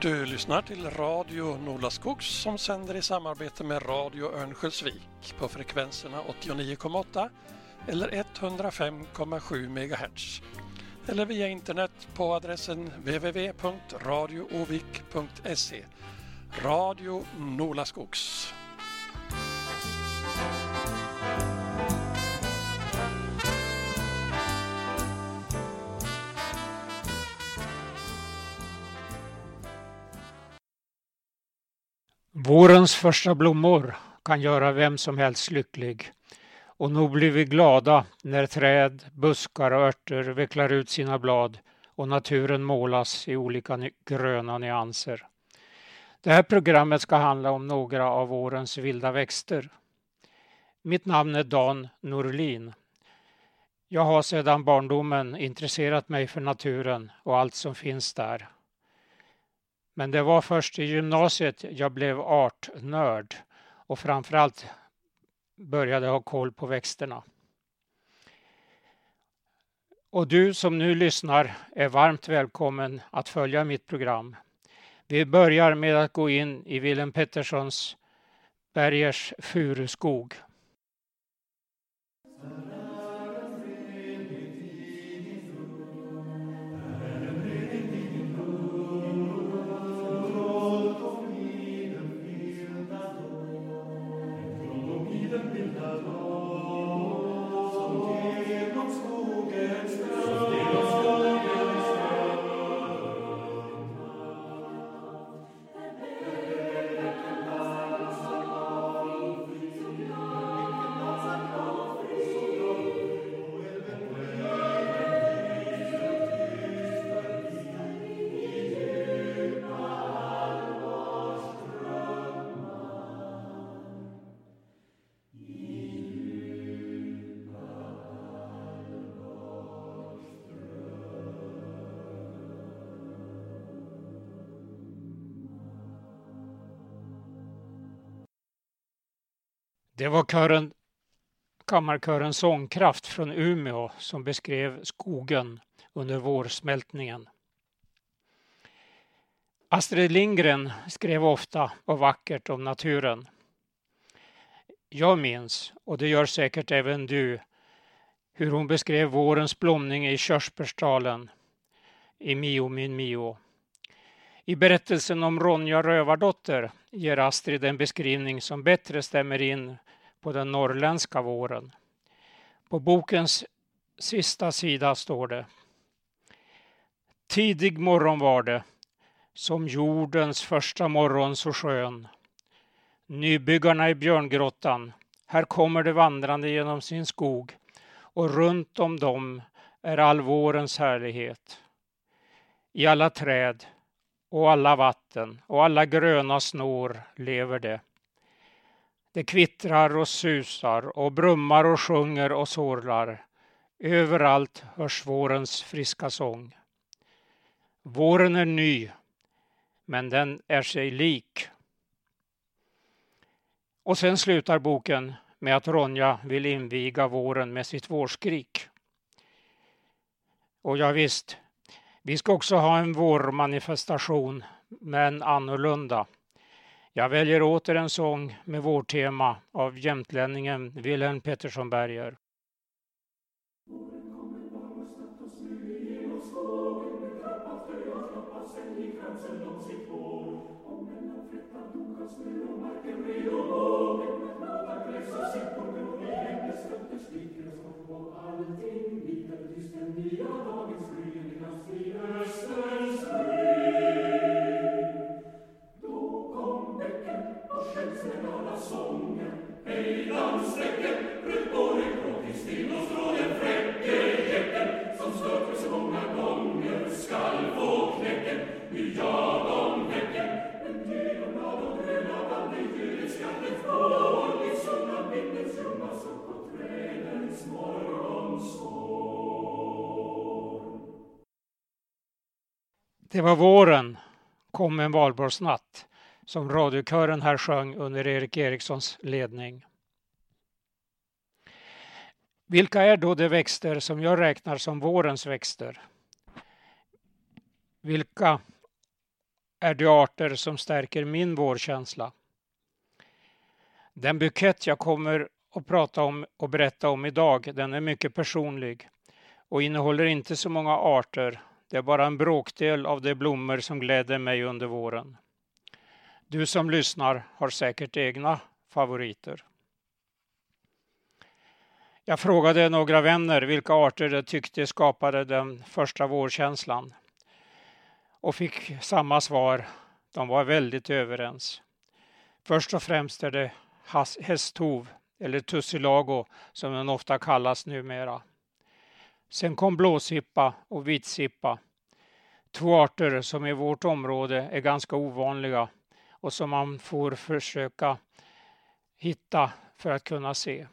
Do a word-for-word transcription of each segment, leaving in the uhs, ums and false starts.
Du lyssnar till Radio Nolaskogs som sänder i samarbete med Radio Örnsköldsvik på frekvenserna åttionio komma åtta eller hundrafem komma sju megahertz. Eller via internet på adressen w w w punkt radio ovik punkt se. Radio Nolaskogs. Vårens första blommor kan göra vem som helst lycklig. Och nog blir vi glada när träd, buskar och örter vecklar ut sina blad och naturen målas i olika ny- gröna nyanser. Det här programmet ska handla om några av vårens vilda växter. Mitt namn är Dan Norlin. Jag har sedan barndomen intresserat mig för naturen och allt som finns där. Men det var först i gymnasiet jag blev artnörd och framförallt började ha koll på växterna. Och du som nu lyssnar är varmt välkommen att följa mitt program. Vi börjar med att gå in i Wilhelm Petterssons Bergers furuskog. Det var kören, kammarkören Sångkraft från Umeå som beskrev skogen under vårsmältningen. Astrid Lindgren skrev ofta och vackert om naturen. Jag minns, och det gör säkert även du, hur hon beskrev vårens blomning i körsbärsdalen i Mio min Mio. I berättelsen om Ronja Rövardotter ger Astrid en beskrivning som bättre stämmer in på den norrländska våren. På bokens sista sida står det: Tidig morgon var det, som jordens första morgon så skön. Nybyggarna i Björngrottan, här kommer det vandrande genom sin skog, och runt om dem är all vårens härlighet. I alla träd och alla vatten och alla gröna snår lever det. Det kvittrar och susar och brummar och sjunger och sorlar. Överallt hörs vårens friska sång. Våren är ny, men den är sig lik. Och sen slutar boken med att Ronja vill inviga våren med sitt vårskrik. Och ja visst, vi ska också ha en vårmanifestation, men annorlunda. Jag väljer åter en sång med vårtema av jämtlänningen Wilhelm Pettersson Berger. Det var våren, kom en valborgsnatt, som radiokören här sjöng under Erik Erikssons ledning. Vilka är då de växter som jag räknar som vårens växter? Vilka är de arter som stärker min vårkänsla. Den bukett jag kommer att prata om och berätta om idag, den är mycket personlig och innehåller inte så många arter. Det är bara en bråkdel av de blommor som gläder mig under våren. Du som lyssnar har säkert egna favoriter. Jag frågade några vänner vilka arter de tyckte skapade den första vårkänslan och fick samma svar. De var väldigt överens. Först och främst är det hästhov eller tussilago som den ofta kallas numera. Sen kom blåsippa och vitsippa. Två arter som i vårt område är ganska ovanliga och som man får försöka hitta för att kunna se.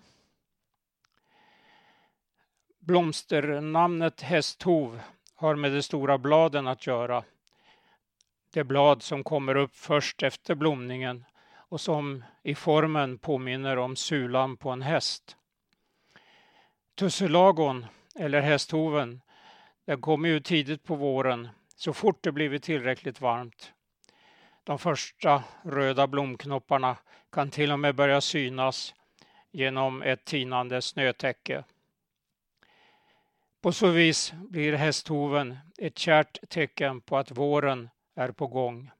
Blomsternamnet hästhov har med de stora bladen att göra. Det blad som kommer upp först efter blomningen och som i formen påminner om sulan på en häst. Tussilagon eller hästhoven, den kommer ju tidigt på våren så fort det blivit tillräckligt varmt. De första röda blomknopparna kan till och med börja synas genom ett tinande snötäcke. På så vis blir hästhoven ett kärt tecken på att våren är på gång.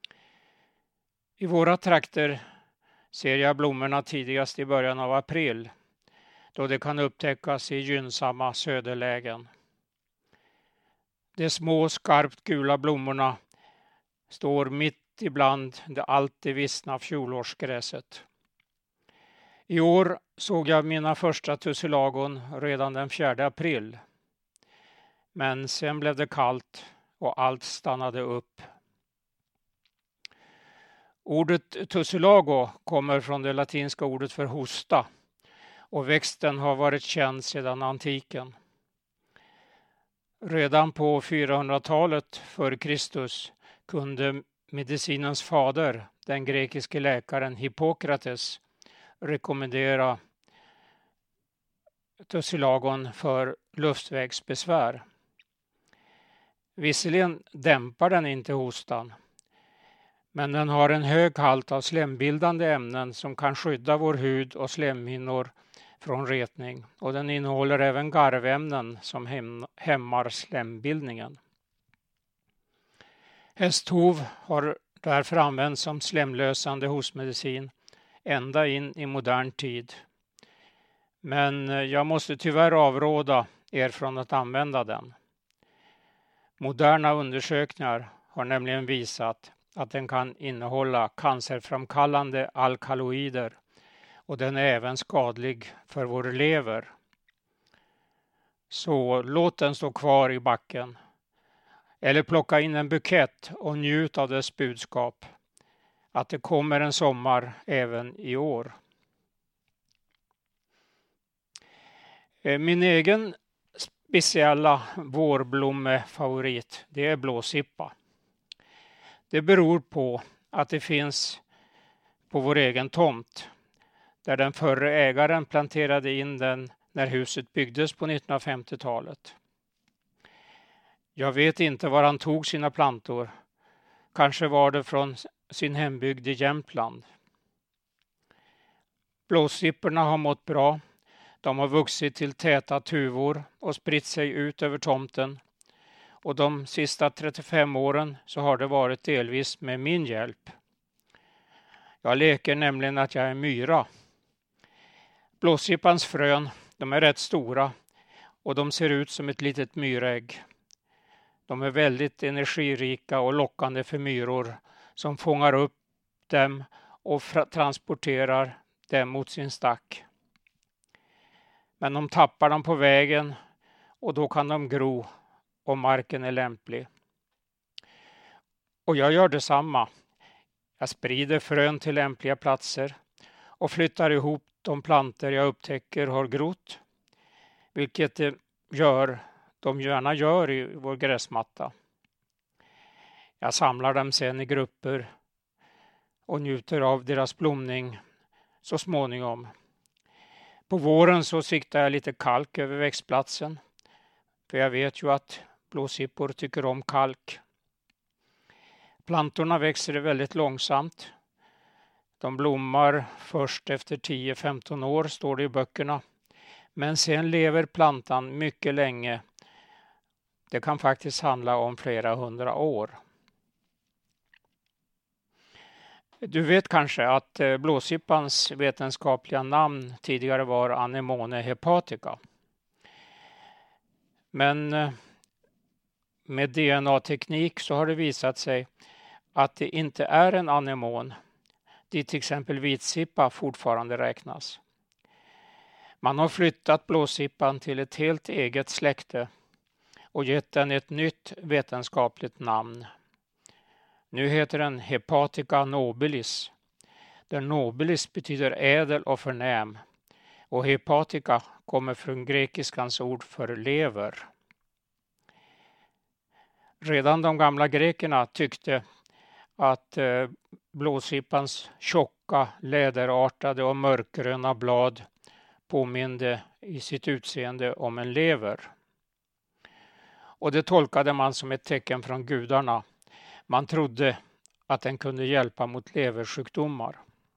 I våra trakter ser jag blommorna tidigast i början av april, då det kan upptäckas i gynnsamma söderlägen. De små skarpt gula blommorna står mitt ibland det alltid vissna fjolårsgräset. I år såg jag mina första tussilagon redan den fjärde april. Men sen blev det kallt och allt stannade upp. Ordet tussilago kommer från det latinska ordet för hosta och växten har varit känd sedan antiken. Redan på fyrahundratalet före Kristus kunde medicinens fader, den grekiske läkaren Hippokrates, rekommendera tussilagon för luftvägsbesvär. Visserligen dämpar den inte hostan, men den har en hög halt av slembildande ämnen som kan skydda vår hud och slemhinnor från retning, och den innehåller även garvämnen som häm- hämmar slembildningen. Hästhov har därför använts som slemlösande hostmedicin ända in i modern tid. Men jag måste tyvärr avråda er från att använda den. Moderna undersökningar har nämligen visat att den kan innehålla cancerframkallande alkaloider och den är även skadlig för vår lever. Så låt den stå kvar i backen eller plocka in en bukett och njut av dess budskap att det kommer en sommar även i år. Min egen speciella vårblommefavorit, det är blåsippa. Det beror på att det finns på vår egen tomt, där den förre ägaren planterade in den när huset byggdes på nittonhundrafemtiotalet. Jag vet inte var han tog sina plantor. Kanske var det från sin hembygd i Jämtland. Blåsipporna har mått bra. De har vuxit till täta tuvor och spritt sig ut över tomten. Och de sista trettiofem åren så har det varit delvis med min hjälp. Jag leker nämligen att jag är myra. Blåsippans frön, de är rätt stora och de ser ut som ett litet myrägg. De är väldigt energirika och lockande för myror som fångar upp dem och transporterar dem mot sin stack. Men de tappar dem på vägen och då kan de gro om marken är lämplig. Och jag gör detsamma. Jag sprider frön till lämpliga platser och flyttar ihop de planter jag upptäcker har grott, vilket det gör, de gärna gör i vår gräsmatta. Jag samlar dem sen i grupper och njuter av deras blomning så småningom. På våren så siktar jag lite kalk över växtplatsen, för jag vet ju att blåsippor tycker om kalk. Plantorna växer väldigt långsamt. De blommar först efter tio till femton år, står det i böckerna. Men sen lever plantan mycket länge. Det kan faktiskt handla om flera hundra år. Du vet kanske att blåsippans vetenskapliga namn tidigare var Anemone hepatica. Men med D N A-teknik så har det visat sig att det inte är en anemon, dit till exempel vitsippa fortfarande räknas. Man har flyttat blåsippan till ett helt eget släkte och gett den ett nytt vetenskapligt namn. Nu heter den Hepatica nobilis, där nobilis betyder ädel och förnäm, och hepatica kommer från grekiskans ord för lever. Redan de gamla grekerna tyckte att eh, blåsippans tjocka, läderartade och mörkgröna blad påminde i sitt utseende om en lever. Och det tolkade man som ett tecken från gudarna. Man trodde att den kunde hjälpa mot leversjukdomar.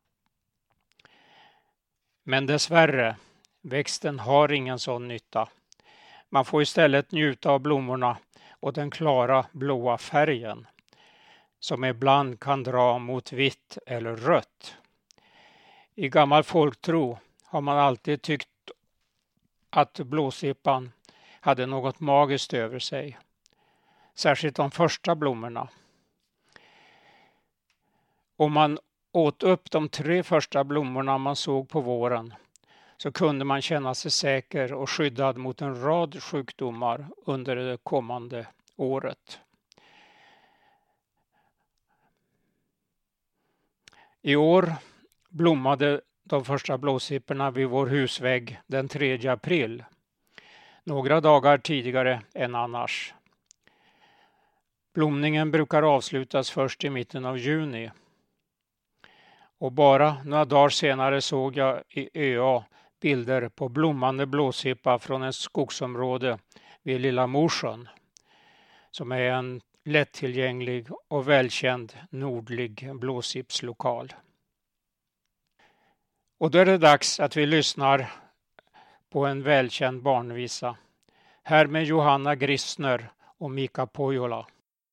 Men dessvärre, växten har ingen sån nytta. Man får istället njuta av blommorna och den klara blåa färgen, som ibland kan dra mot vitt eller rött. I gammal folktro har man alltid tyckt att blåsippan hade något magiskt över sig. Särskilt de första blommorna. Om man åt upp de tre första blommorna man såg på våren så kunde man känna sig säker och skyddad mot en rad sjukdomar under det kommande året. I år blommade de första blåsipporna vid vår husvägg den tredje april. Några dagar tidigare än annars. Blomningen brukar avslutas först i mitten av juni. Och bara några dagar senare såg jag i Ö A bilder på blommande blåsippa från ett skogsområde vid Lilla Mosjön, som är en lättillgänglig och välkänd nordlig blåsippslokal. Och då är det dags att vi lyssnar på en välkänd barnvisa. Här med Johanna Grissner och Mika Pohjola.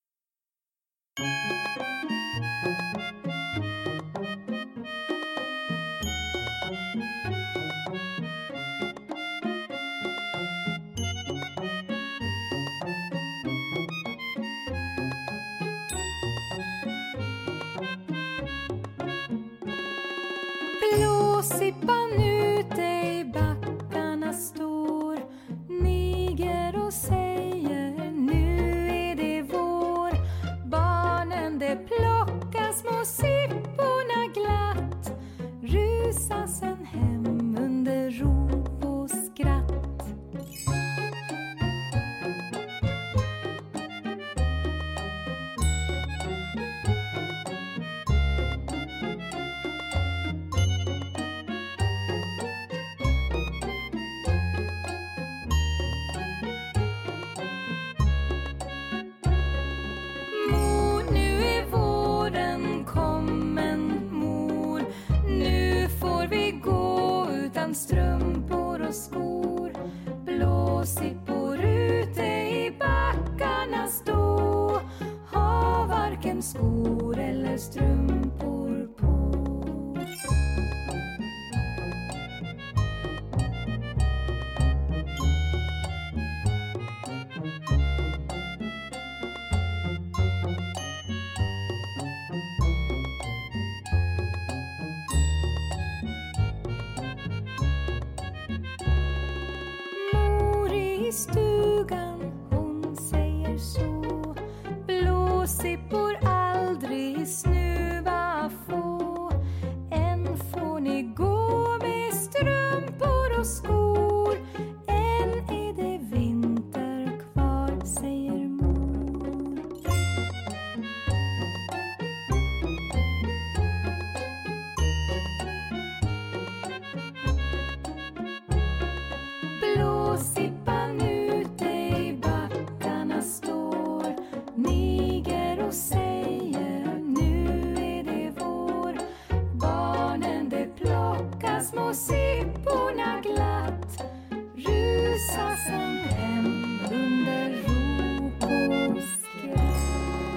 Blåsippan ute i backarna står, niger och säger nu är det vår. Barnen de plockar små sipporna glatt, rusar sen hem under rop och skratt. Strumpor och skor, blåsippor ute i backarna stå, har varken skor eller strumpor på. I stugan hon säger så, blåsippor aldrig snuva få. Än får ni gå med strumpor och skor, än är det vinter kvar, säger mor. Blåsippan ute i backarna står, niger och säger små sipporna glatt rusa sen hem under rop och skratt.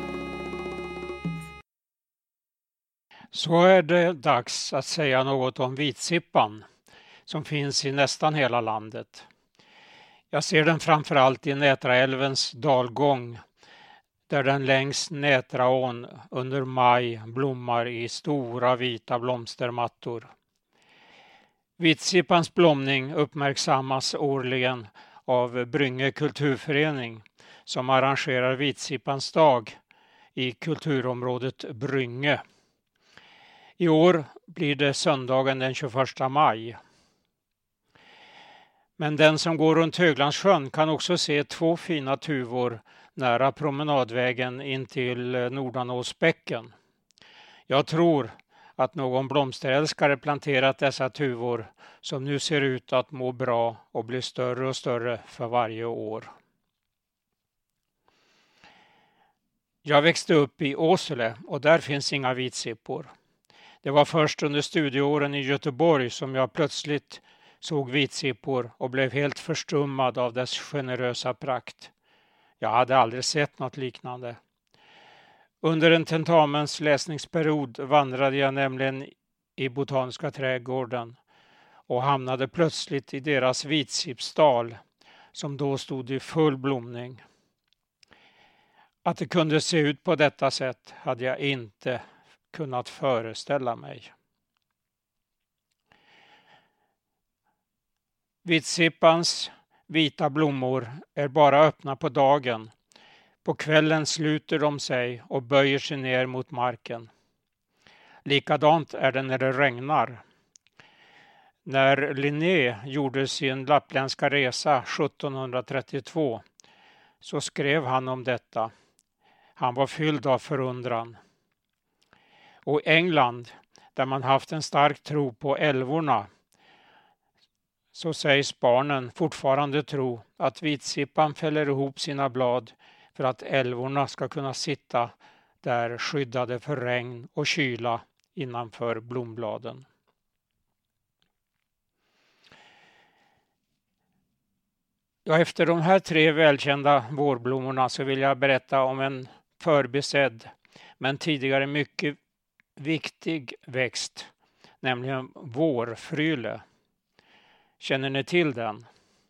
Så är det dags att säga något om vitsippan som finns i nästan hela landet. Jag ser den framförallt i Nätraälvens dalgång där den längs Nätraån under maj blommar i stora vita blomstermattor. Vitsippans blomning uppmärksammas årligen av Brynge kulturförening som arrangerar Vitsippans dag i kulturområdet Brynge. I år blir det söndagen den tjugoförsta maj. Men den som går runt Höglandssjön kan också se två fina tuvor nära promenadvägen in till Nordanåsbäcken. Jag tror att någon blomsterälskare planterat dessa tuvor som nu ser ut att må bra och bli större och större för varje år. Jag växte upp i Åsele och där finns inga vitsippor. Det var först under studieåren i Göteborg som jag plötsligt såg vitsippor och blev helt förstummad av dess generösa prakt. Jag hade aldrig sett något liknande. Under en tentamens läsningsperiod vandrade jag nämligen i Botaniska trädgården och hamnade plötsligt i deras vitsippsdal som då stod i full blomning. Att det kunde se ut på detta sätt hade jag inte kunnat föreställa mig. Vitsippans vita blommor är bara öppna på dagen. På kvällen sluter de sig och böjer sig ner mot marken. Likadant är det när det regnar. När Linné gjorde sin lappländska resa sjuttonhundratrettiotvå så skrev han om detta. Han var fylld av förundran. Och i England, där man haft en stark tro på älvorna, så sägs barnen fortfarande tro att vitsippan fäller ihop sina blad för att älvorna ska kunna sitta där skyddade för regn och kyla innanför blombladen. Ja, efter de här tre välkända vårblommorna så vill jag berätta om en förbisedd men tidigare mycket viktig växt, nämligen vårfryle. Känner ni till den?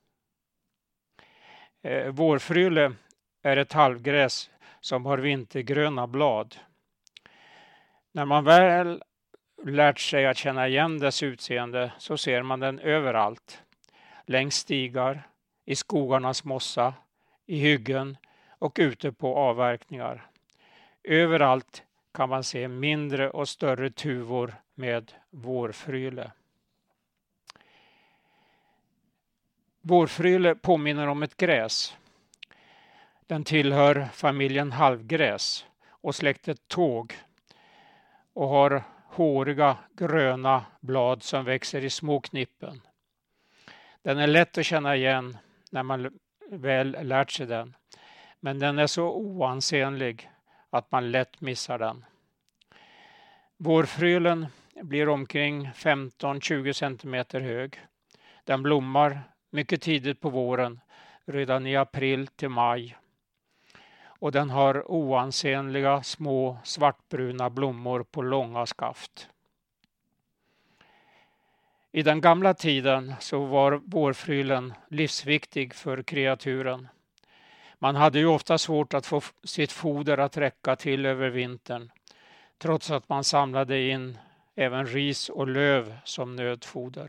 Eh, vårfryle är ett halvgräs som har vintergröna blad. När man väl lärt sig att känna igen dess utseende så ser man den överallt. Längs stigar, i skogarnas mossa, i hyggen och ute på avverkningar. Överallt kan man se mindre och större tuvor med vårfryle. Vårfryle påminner om ett gräs. Den tillhör familjen halvgräs och släktet tåg och har håriga gröna blad som växer i små knippen. Den är lätt att känna igen när man väl lärt sig den, men den är så oansenlig att man lätt missar den. Vårfrylen blir omkring femton till tjugo centimeter hög. Den blommar mycket tidigt på våren, redan i april till maj. Och den har oansenliga små svartbruna blommor på långa skaft. I den gamla tiden så var vårfrylen livsviktig för kreaturen. Man hade ju ofta svårt att få sitt foder att räcka till över vintern, trots att man samlade in även ris och löv som nödfoder.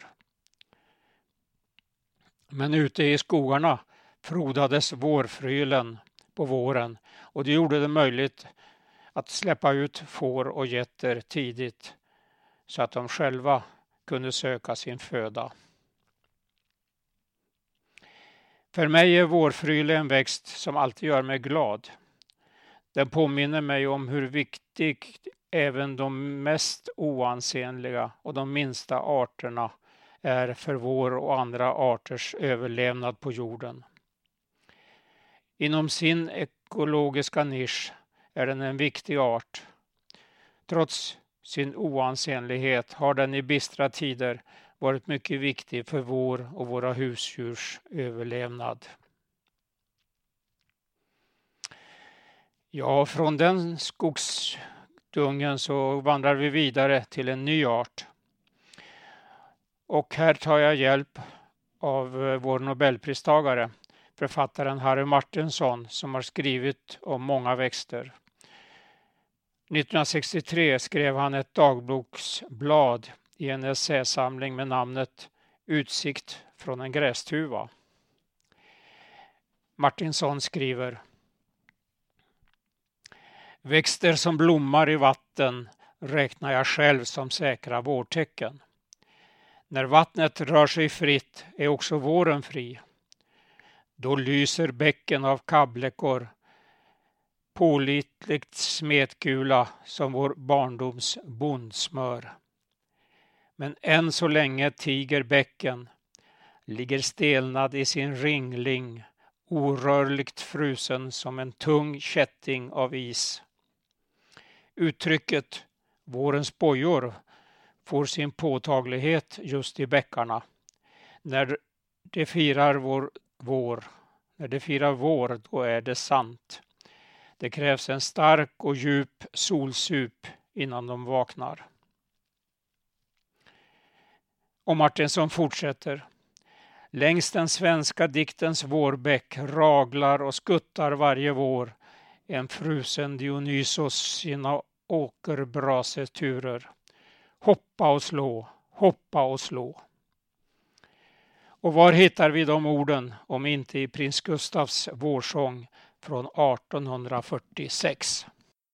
Men ute i skogarna frodades vårfrylen på våren och det gjorde det möjligt att släppa ut får och getter tidigt så att de själva kunde söka sin föda. För mig är vårfryle en växt som alltid gör mig glad. Den påminner mig om hur viktig även de mest oansenliga och de minsta arterna är för vår och andra arters överlevnad på jorden. Inom sin ekologiska nisch är den en viktig art. Trots sin oansenlighet har den i bistra tider varit mycket viktig för vår och våra husdjurs överlevnad. Ja, från den skogsdungen så vandrar vi vidare till en ny art. Och här tar jag hjälp av vår Nobelpristagare, författaren Harry Martinson, som har skrivit om många växter. nittonhundrasextiotre skrev han ett dagboksblad i en essäsamling med namnet Utsikt från en grästuva. Martinson skriver: växter som blommar i vatten räknar jag själv som säkra vårtecken. När vattnet rör sig fritt är också våren fri. Då lyser bäcken av kabbläckor, pålitligt smetgula som vår barndoms bondsmör. Men än så länge tiger bäcken, ligger stelnad i sin ringling, orörligt frusen som en tung kätting av is. Uttrycket vårens bojor får sin påtaglighet just i bäckarna. När det firar vår vår, när det firar vår, då är det sant. Det krävs en stark och djup solsup innan de vaknar. Och Martinson fortsätter: längs den svenska diktens vårbäck raglar och skuttar varje vår en frusen Dionysos sina åkerbraseturer. Hoppa och slå, hoppa och slå. Och var hittar vi de orden om inte i prins Gustavs vårsång från artonhundrafyrtiosex?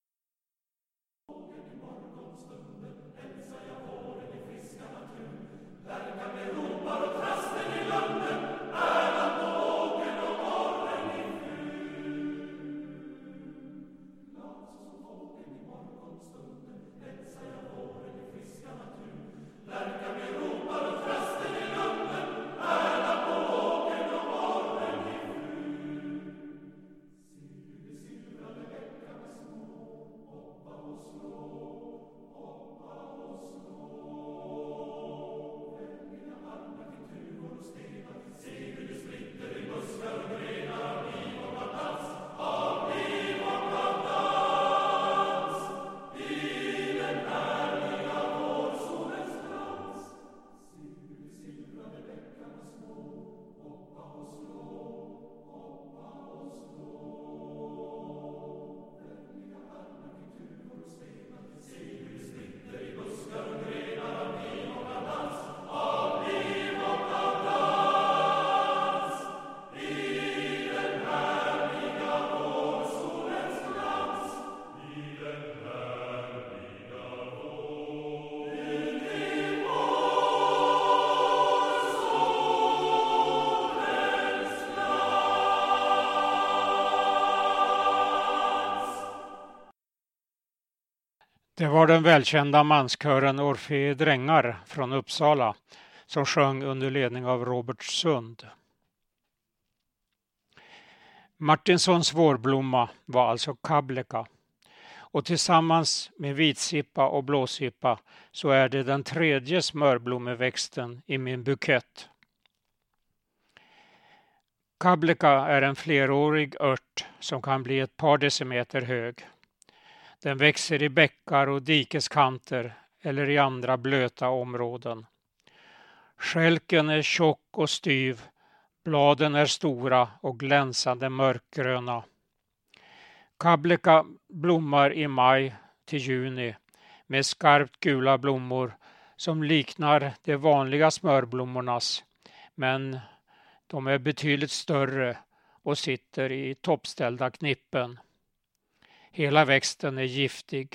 Det var den välkända manskören Orfei Drängar från Uppsala som sjöng under ledning av Robert Sund. Martinsons vårblomma var alltså kabbläcka, och tillsammans med vitsippa och blåsippa så är det den tredje smörblommeväxten i min bukett. Kabbläcka är en flerårig ört som kan bli ett par decimeter hög. Den växer i bäckar och dikeskanter eller i andra blöta områden. Skälken är tjock och styv, bladen är stora och glänsande mörkgröna. Kabbläcka blommar i maj till juni med skarpt gula blommor som liknar de vanliga smörblommornas, men de är betydligt större och sitter i toppställda knippen. Hela växten är giftig.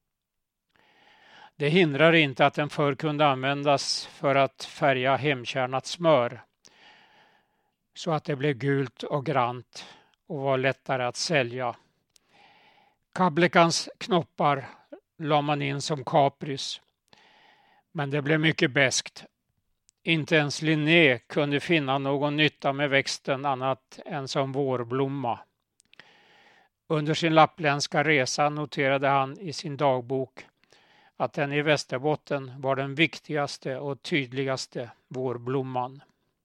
Det hindrar inte att den förr kunde användas för att färga hemkärnat smör så att det blev gult och grant och var lättare att sälja. Kabbläckans knoppar la man in som kapris, men det blev mycket beskt. Inte ens Linné kunde finna någon nytta med växten annat än som vårblomma. Under sin lappländska resa noterade han i sin dagbok att den i Västerbotten var den viktigaste och tydligaste vårblomman.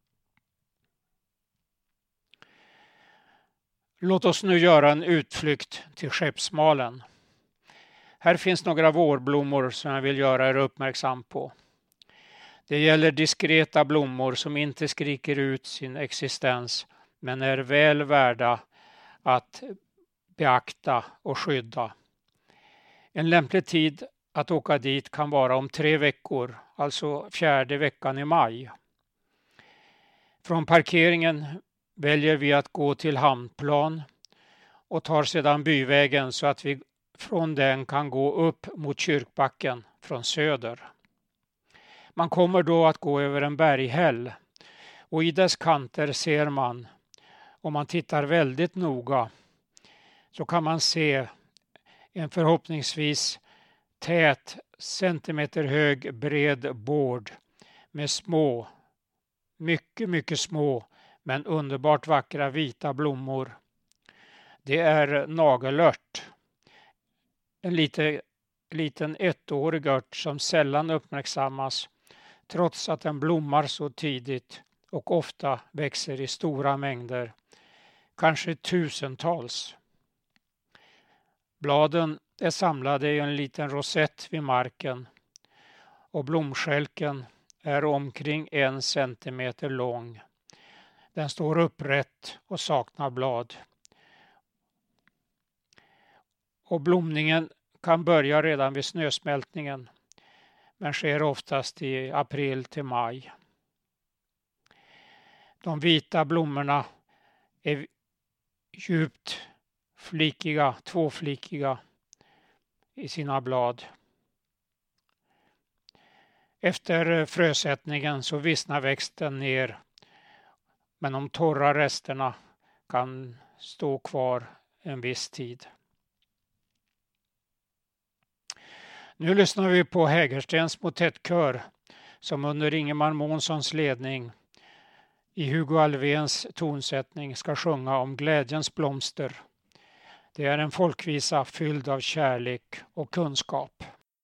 Låt oss nu göra en utflykt till Skeppsmalen. Här finns några vårblommor som jag vill göra er uppmärksam på. Det gäller diskreta blommor som inte skriker ut sin existens men är väl värda att beakta och skydda. En lämplig tid att åka dit kan vara om tre veckor, alltså fjärde veckan i maj. Från parkeringen väljer vi att gå till Hamnplan och tar sedan byvägen så att vi från den kan gå upp mot Kyrkbacken från söder. Man kommer då att gå över en berghäll och i dess kanter ser man, om man tittar väldigt noga, så kan man se en förhoppningsvis tät, centimeter hög, bred bård med små, mycket, mycket små, men underbart vackra vita blommor. Det är nagelört. En lite, liten ettårig ört som sällan uppmärksammas trots att den blommar så tidigt och ofta växer i stora mängder, kanske tusentals. Bladen är samlade i en liten rosett vid marken och blomskälken är omkring en centimeter lång. Den står upprätt och saknar blad. Och blomningen kan börja redan vid snösmältningen, men sker oftast i april till maj. De vita blommorna är djupt flikiga, tvåflikiga i sina blad. Efter frösättningen så vissnar växten ner, men de torra resterna kan stå kvar en viss tid. Nu lyssnar vi på Hägerstens motettkör som under Ingemar Månssons ledning i Hugo Alfvéns tonsättning ska sjunga om glädjens blomster. Det är en folkvisa fylld av kärlek och kunskap.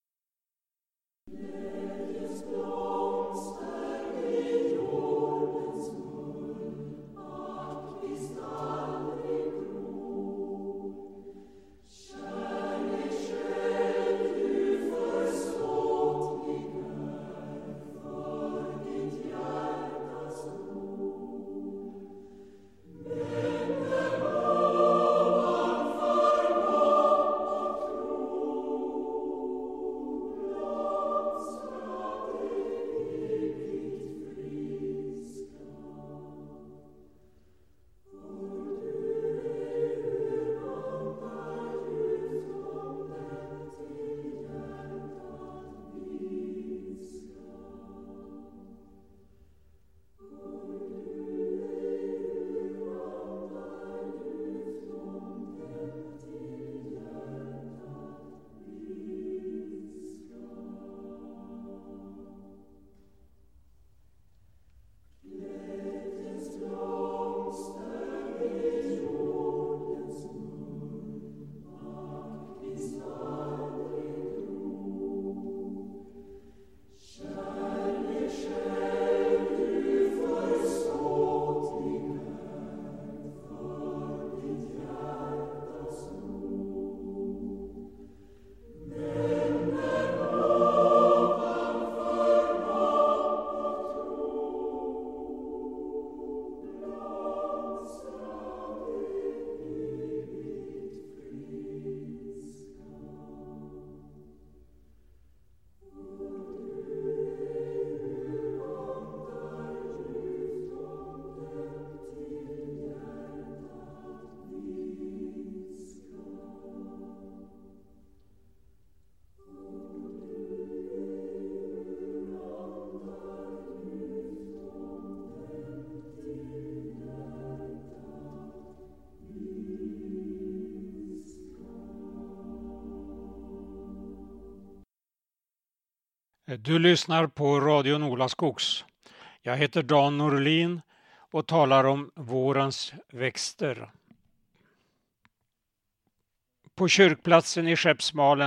Du lyssnar på Radio Nolaskogs. Jag heter Dan Norlin och talar om vårens växter. På kyrkplatsen i Skeppsmalen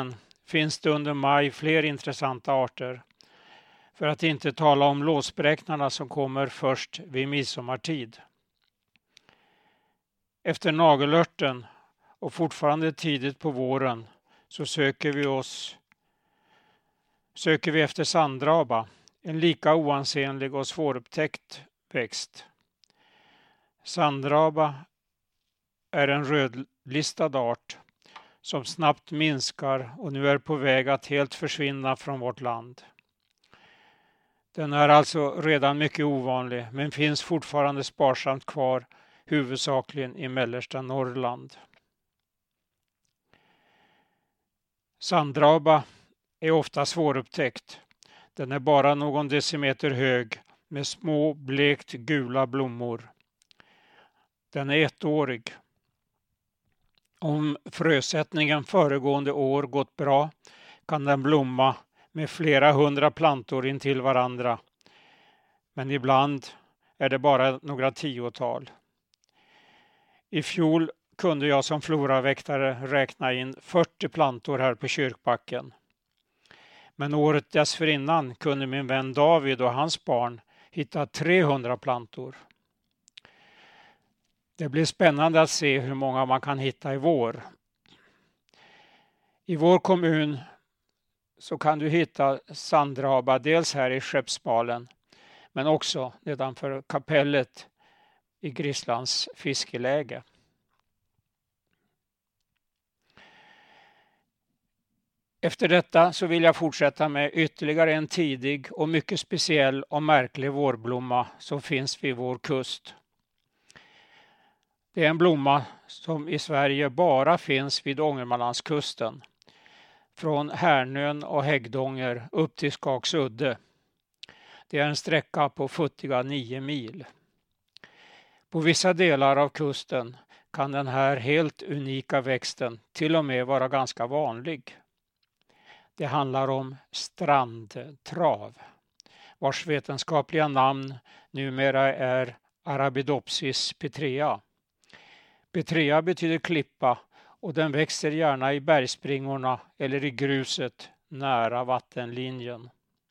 finns det under maj fler intressanta arter. För att inte tala om låsbräknarna som kommer först vid midsommartid. Efter nagelörten och fortfarande tidigt på våren så söker vi oss söker vi efter sanddraba, en lika oansenlig och svårupptäckt växt. Sanddraba är en rödlistad art som snabbt minskar och nu är på väg att helt försvinna från vårt land. Den är alltså redan mycket ovanlig men finns fortfarande sparsamt kvar, huvudsakligen i mellersta Norrland. Sanddraba är ofta svårupptäckt. Den är bara någon decimeter hög med små blekt gula blommor. Den är ettårig. Om frösättningen föregående år gått bra kan den blomma med flera hundra plantor intill varandra. Men ibland är det bara några tiotal. I fjol kunde jag som floraväktare räkna in fyrtio plantor här på kyrkbacken. Men året dessförinnan kunde min vän David och hans barn hitta trehundra plantor. Det blir spännande att se hur många man kan hitta i vår. I vår kommun så kan du hitta sanddraba dels här i Skeppsmalen men också nedanför kapellet i Grisslands fiskeläge. Efter detta så vill jag fortsätta med ytterligare en tidig och mycket speciell och märklig vårblomma som finns vid vår kust. Det är en blomma som i Sverige bara finns vid Ångermanlandskusten. Från Härnön och Häggdånger upp till Skagsudde. Det är en sträcka på futtiga nio mil. På vissa delar av kusten kan den här helt unika växten till och med vara ganska vanlig. Det handlar om strandtrav, vars vetenskapliga namn numera är Arabidopsis petrea. Petrea betyder klippa och den växer gärna i bergspringorna eller i gruset nära vattenlinjen.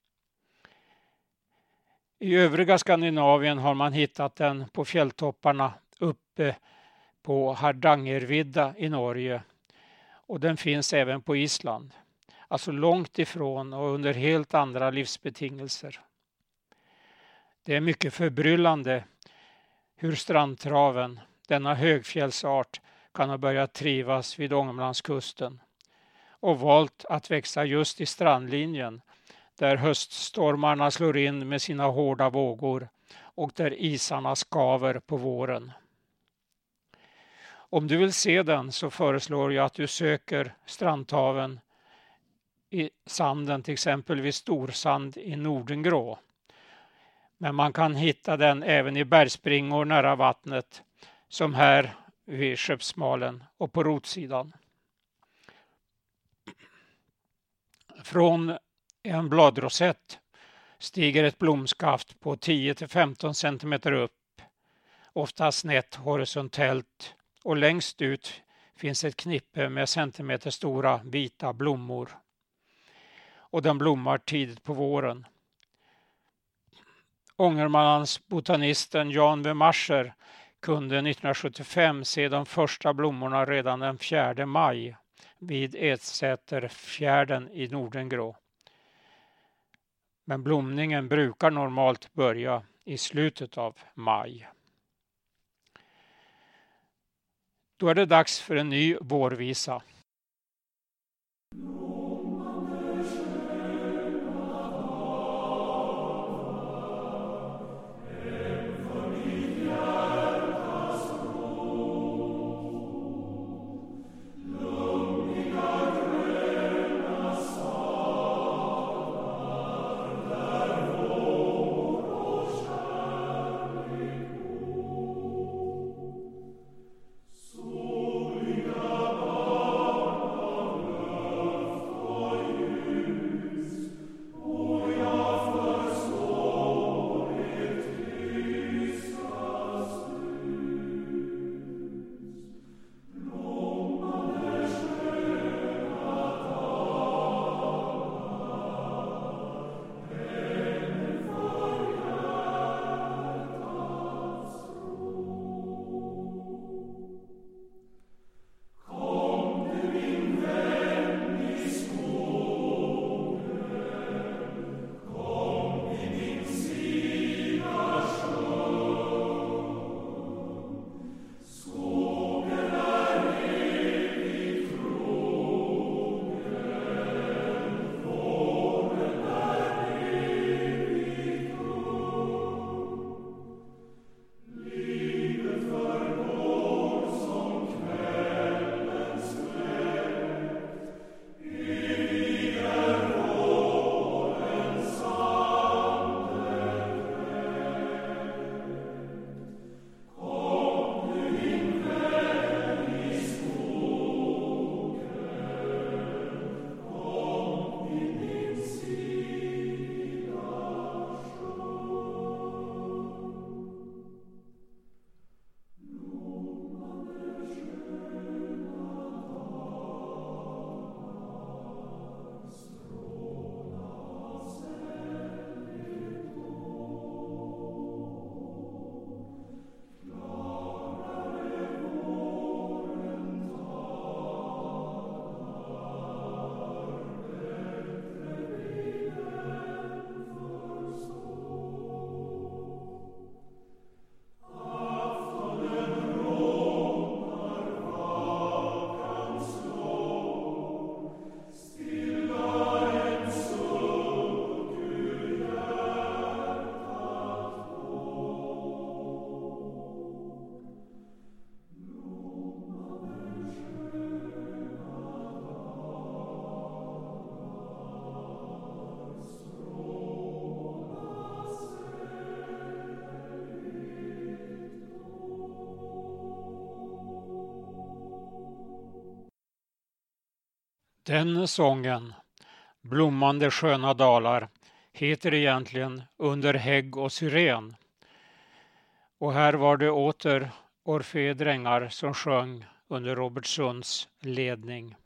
I övriga Skandinavien har man hittat den på fjälltopparna uppe på Hardangervidda i Norge och den finns även på Island. Alltså långt ifrån och under helt andra livsbetingelser. Det är mycket förbryllande hur strandtraven, denna högfjällsart, kan ha börjat trivas vid Ångermanlandskusten och valt att växa just i strandlinjen där höststormarna slår in med sina hårda vågor och där isarna skaver på våren. Om du vill se den så föreslår jag att du söker strandtraven i sanden, till exempel vid Storsand i Nordengrå. Men man kan hitta den även i bergspringor nära vattnet, som här vid Skeppsmalen och på rotsidan. Från en bladrosett stiger ett blomskaft på tio till femton centimeter upp, ofta snett horisontellt, och längst ut finns ett knippe med centimeter stora vita blommor. Och den blommar tidigt på våren. Ångermanlands botanisten Jan W. Marscher kunde nittonhundrasjuttiofem se de första blommorna redan den fjärde maj vid Edsäterfjärden i Nordengrå. Men blomningen brukar normalt börja i slutet av maj. Då är det dags för en ny vårvisa. Soliga Den sången, Blommande sköna dalar, heter egentligen Under hägg och syren. Och här var det åter Orfeo Drängar som sjöng under Robert Sunds ledning.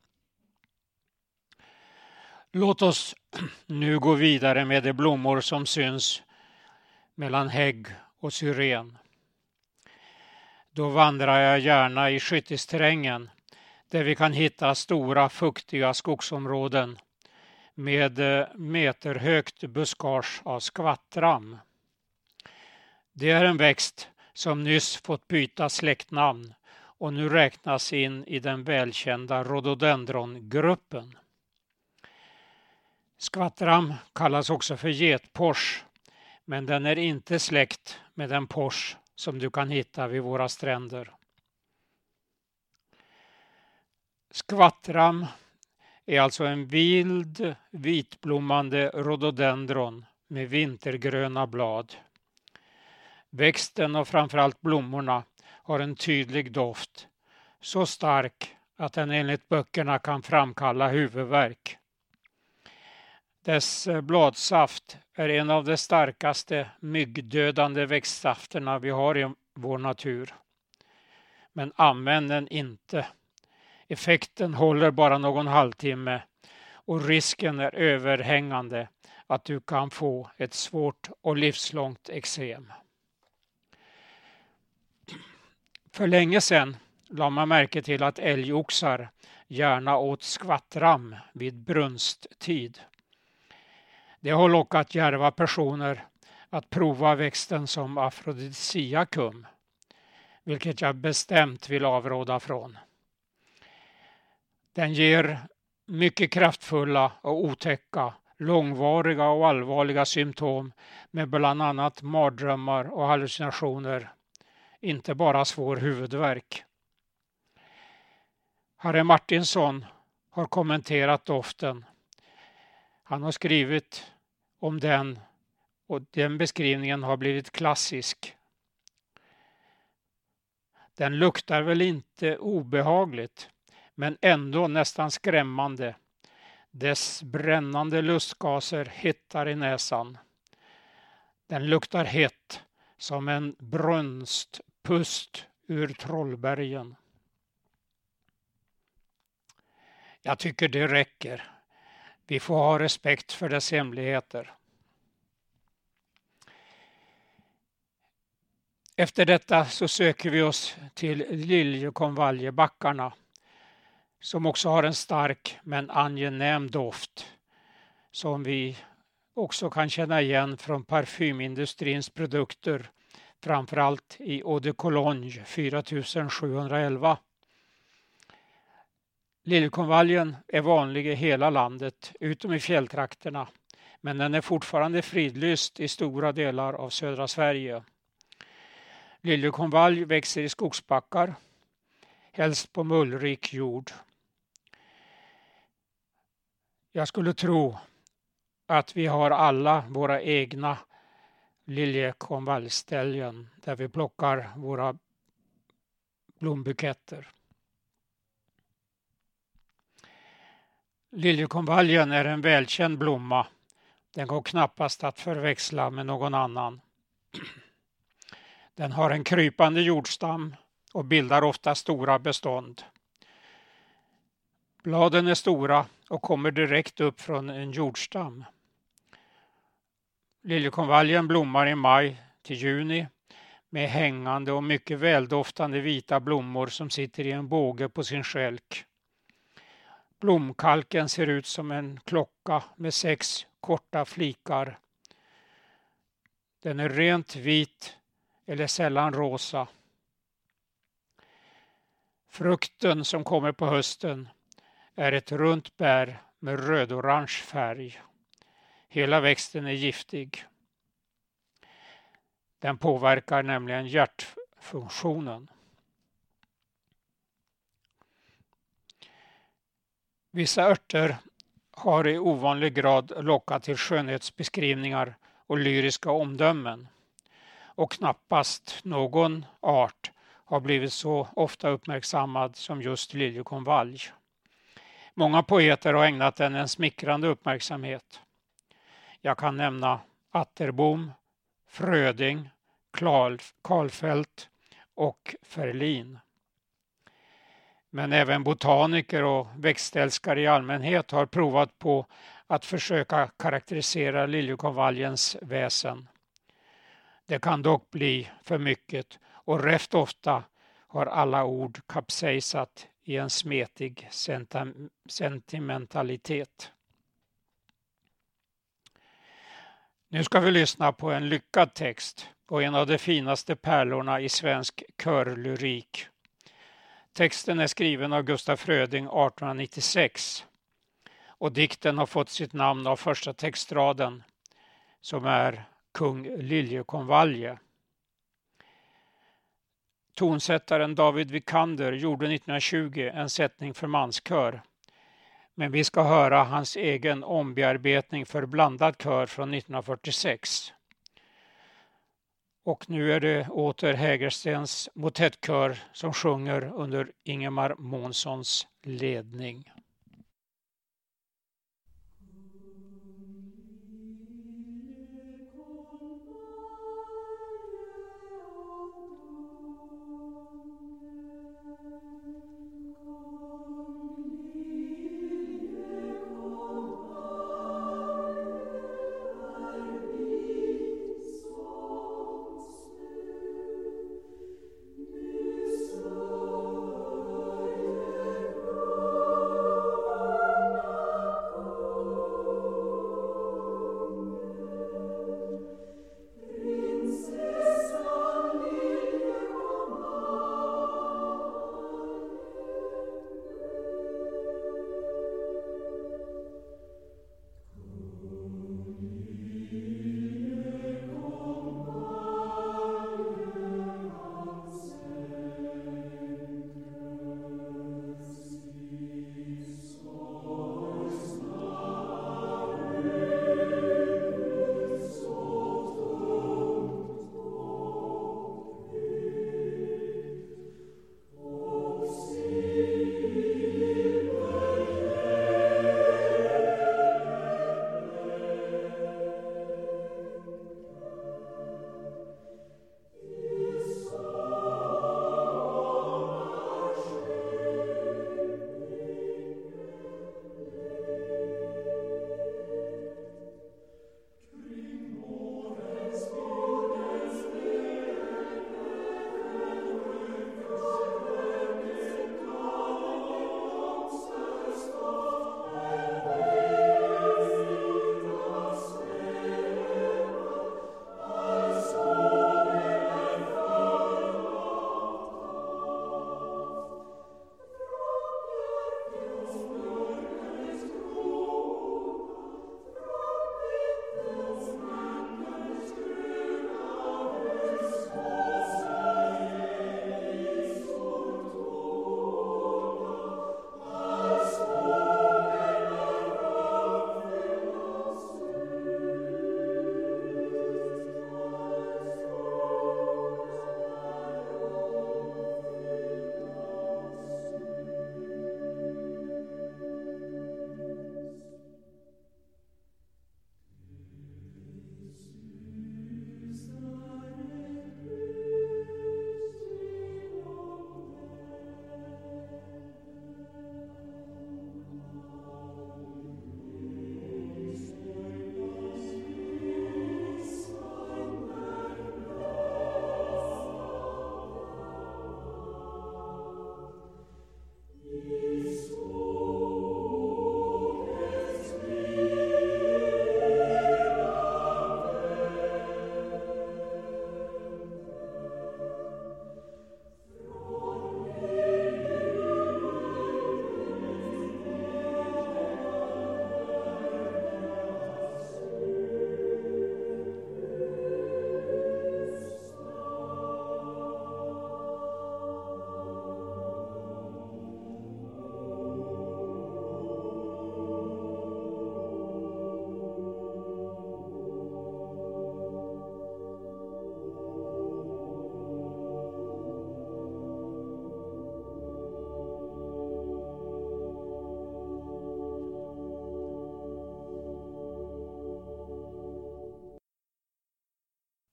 Låt oss nu gå vidare med de blommor som syns mellan hägg och syren. Då vandrar jag gärna i skyttesterrängen där vi kan hitta stora fuktiga skogsområden med meterhögt buskage av skvattram. Det är en växt som nyss fått byta släktnamn och nu räknas in i den välkända rhododendrongruppen. Skvattram kallas också för getpors, men den är inte släkt med den pors som du kan hitta vid våra stränder. Skvattram är alltså en vild vitblommande rhododendron med vintergröna blad. Växten och framförallt blommorna har en tydlig doft, så stark att den enligt böckerna kan framkalla huvudvärk. Dess bladsaft är en av de starkaste myggdödande växtsafterna vi har i vår natur. Men använd den inte. Effekten håller bara någon halvtimme och risken är överhängande att du kan få ett svårt och livslångt eksem. För länge sedan la man märke till att älgoxar gärna åt skvattram vid brunsttid. Det har lockat djärva personer att prova växten som afrodisiakum, vilket jag bestämt vill avråda från. Den ger mycket kraftfulla och otäcka, långvariga och allvarliga symptom med bland annat mardrömmar och hallucinationer, inte bara svår huvudvärk. Harry Martinsson har kommenterat doften. Han har skrivit om den och den beskrivningen har blivit klassisk. Den luktar väl inte obehagligt, men ändå nästan skrämmande. Dess brännande lustgaser hittar i näsan. Den luktar hett som en brunstpust ur trollbergen. Jag tycker det räcker. Vi får ha respekt för dess hemligheter. Efter detta så söker vi oss till liljekonvaljebackarna som också har en stark men angenäm doft som vi också kan känna igen från parfymindustrins produkter, framförallt i Eau de Cologne fyra sjuhundraelva. Liljekonvaljen är vanlig i hela landet utom i fjälltrakterna, men den är fortfarande fridlyst i stora delar av södra Sverige. Liljekonvalj växer i skogsbackar, helst på mullrik jord. Jag skulle tro att vi har alla våra egna liljekonvaljställen där vi plockar våra blombuketter. Liljekonvaljen är en välkänd blomma. Den går knappast att förväxla med någon annan. Den har en krypande jordstam och bildar ofta stora bestånd. Bladen är stora och kommer direkt upp från en jordstam. Liljekonvaljen blommar i maj till juni med hängande och mycket väldoftande vita blommor som sitter i en båge på sin skälk. Blomkalken ser ut som en klocka med sex korta flikar. Den är rent vit eller sällan rosa. Frukten som kommer på hösten är ett runt bär med röd-orange färg. Hela växten är giftig. Den påverkar nämligen hjärtfunktionen. Vissa örter har i ovanlig grad lockat till skönhetsbeskrivningar och lyriska omdömen. Och knappast någon art har blivit så ofta uppmärksammad som just liljekonvalj. Många poeter har ägnat den en smickrande uppmärksamhet. Jag kan nämna Atterbom, Fröding, Karlfeldt och Ferlin. Men även botaniker och växtälskare i allmänhet har provat på att försöka karaktärisera liljekonvaljens väsen. Det kan dock bli för mycket och rätt ofta har alla ord kapsejsat i en smetig sentimentalitet. Nu ska vi lyssna på en lyckad text och en av de finaste pärlorna i svensk körlyrik. Texten är skriven av Gustaf Fröding artonhundranittiosex och dikten har fått sitt namn av första textraden som är Kung Liljekonvalje. Tonsättaren David Vikander gjorde nittonhundratjugo en sättning för manskör, men vi ska höra hans egen ombearbetning för blandad kör från nittonhundrafyrtiosex. Och nu är det åter Hägerstens motettkör som sjunger under Ingemar Månssons ledning. Oh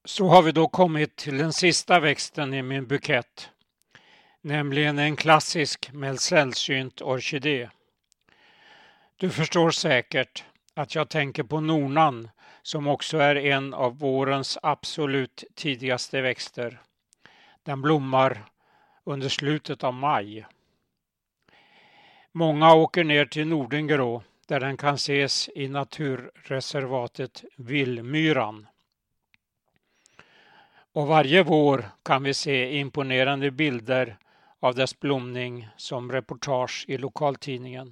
Så har vi då kommit till den sista växten i min bukett, nämligen en klassisk men sällsynt orkidé. Du förstår säkert att jag tänker på nornan, som också är en av vårens absolut tidigaste växter. Den blommar under slutet av maj. Många åker ner till Nordingrå där den kan ses i naturreservatet Villmyran. Och varje vår kan vi se imponerande bilder av dess blomning som reportage i lokaltidningen.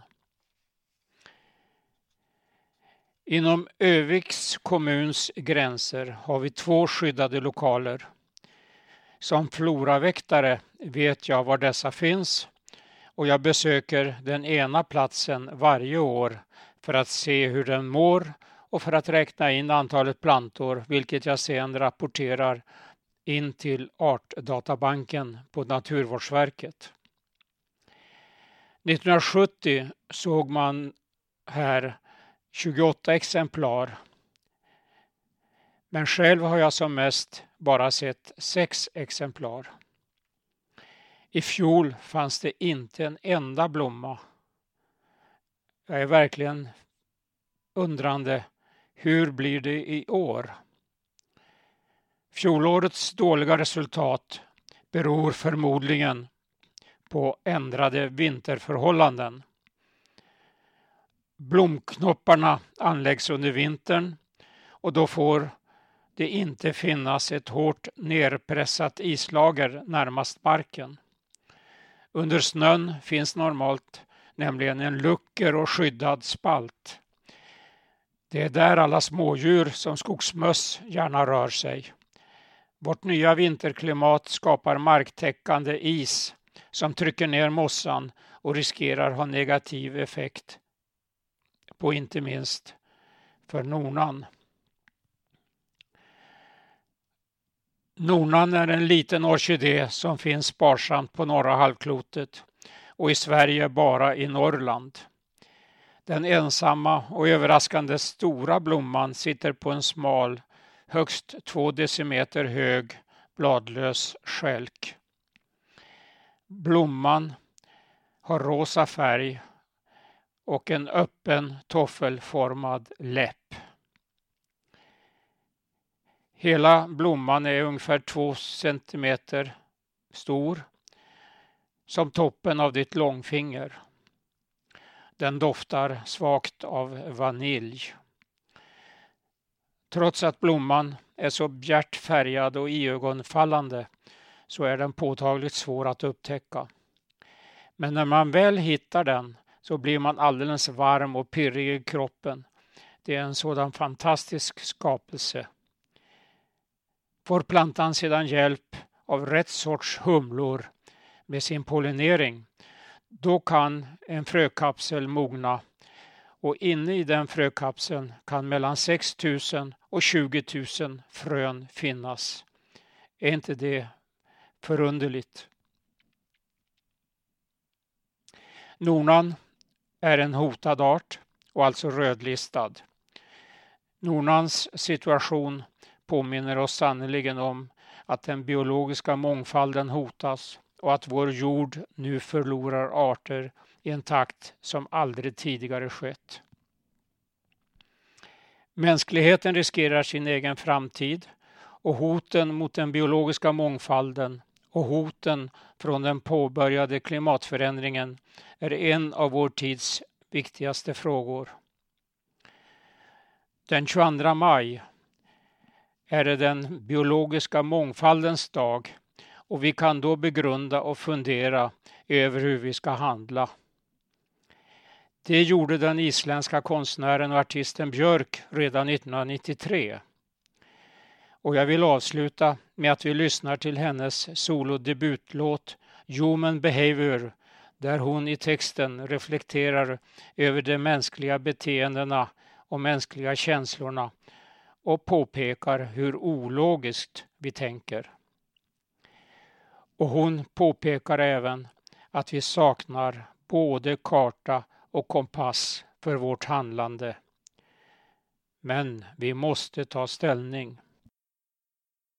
Inom Öviks kommuns gränser har vi två skyddade lokaler. Som floraväktare vet jag var dessa finns och jag besöker den ena platsen varje år för att se hur den mår och för att räkna in antalet plantor, vilket jag sedan rapporterar in till Artdatabanken på Naturvårdsverket. nittonhundrasjuttio såg man här tjugoåtta exemplar, men själv har jag som mest bara sett sex exemplar. I fjol fanns det inte en enda blomma. Jag är verkligen undrande, hur blir det i år? Fjolårets dåliga resultat beror förmodligen på ändrade vinterförhållanden. Blomknopparna anläggs under vintern och då får det inte finnas ett hårt nerpressat islager närmast marken. Under snön finns normalt nämligen en lucker och skyddad spalt. Det är där alla smådjur som skogsmöss gärna rör sig. Vårt nya vinterklimat skapar marktäckande is som trycker ner mossan och riskerar ha negativ effekt på inte minst för nornan. Nornan är en liten orkidé som finns sparsamt på norra halvklotet och i Sverige bara i Norrland. Den ensamma och överraskande stora blomman sitter på en smal, högst två decimeter hög, bladlös stjälk. Blomman har rosa färg och en öppen toffelformad läpp. Hela blomman är ungefär två centimeter stor, som toppen av ditt långfinger. Den doftar svagt av vanilj. Trots att blomman är så bjärt färgad och iögonfallande så är den påtagligt svår att upptäcka. Men när man väl hittar den så blir man alldeles varm och pirrig i kroppen. Det är en sådan fantastisk skapelse. Får plantan sedan hjälp av rätt sorts humlor med sin pollinering, då kan en frökapsel mogna och inne i den frökapseln kan mellan sex tusen och tjugo tusen frön finnas. Är inte det förunderligt? Nornan är en hotad art och alltså rödlistad. Nornans situation påminner oss sannoliken om att den biologiska mångfalden hotas och att vår jord nu förlorar arter i en takt som aldrig tidigare skett. Mänskligheten riskerar sin egen framtid och hoten mot den biologiska mångfalden och hoten från den påbörjade klimatförändringen är en av vår tids viktigaste frågor. Den tjugoandra maj är det den biologiska mångfaldens dag och vi kan då begrunda och fundera över hur vi ska handla. Det gjorde den isländska konstnären och artisten Björk redan nittonhundranittiotre. Och jag vill avsluta med att vi lyssnar till hennes solodebutlåt Human Behavior, där hon i texten reflekterar över de mänskliga beteendena och mänskliga känslorna och påpekar hur ologiskt vi tänker. Och hon påpekar även att vi saknar både karta och kompass för vårt handlande. Men vi måste ta ställning.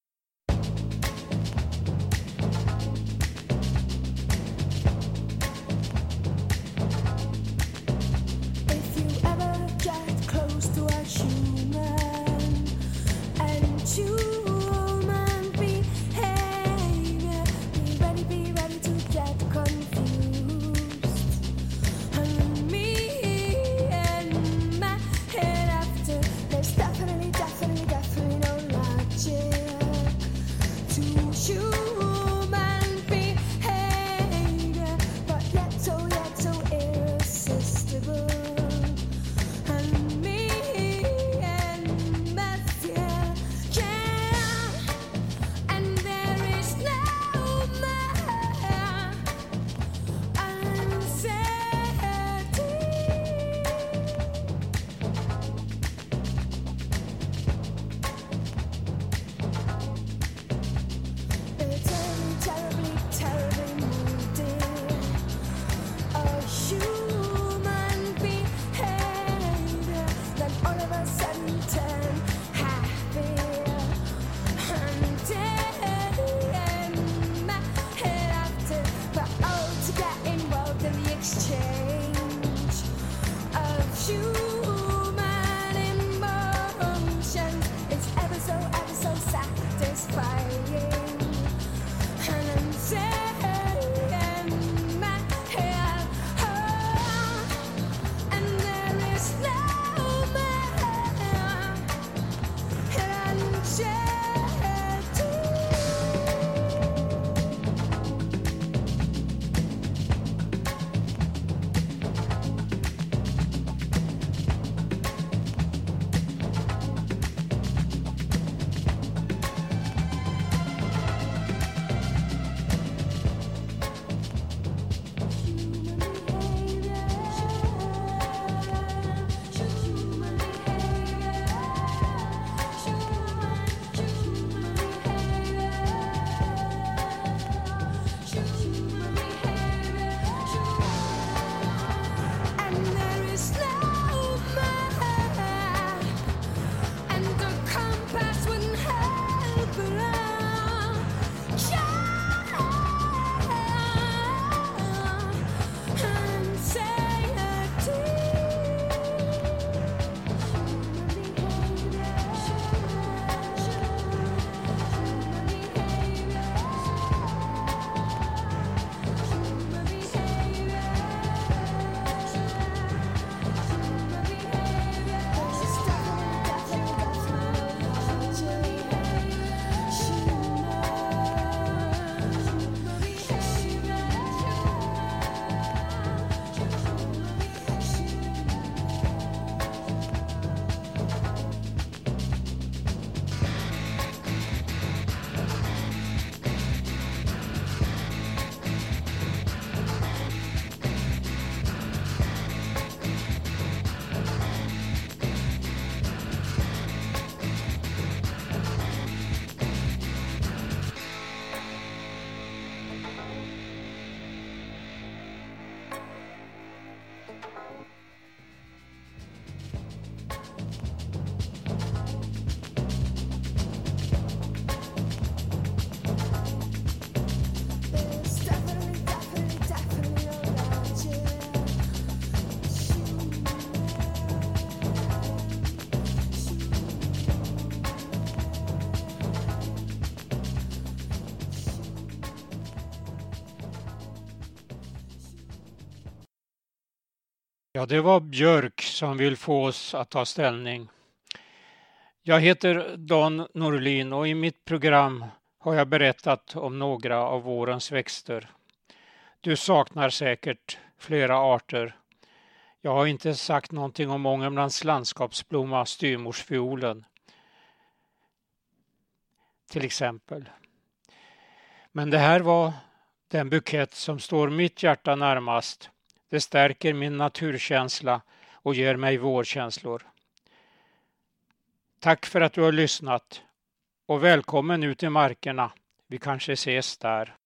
Ja, det var Björk som vill få oss att ta ställning. Jag heter Dan Norlin och i mitt program har jag berättat om några av vårens växter. Du saknar säkert flera arter. Jag har inte sagt någonting om Ångermanlands landskapsblomma, styrmorsfiolen till exempel. Men det här var den bukett som står mitt hjärta närmast. Det stärker min naturkänsla och ger mig vårkänslor. Tack för att du har lyssnat och välkommen ut i markerna. Vi kanske ses där.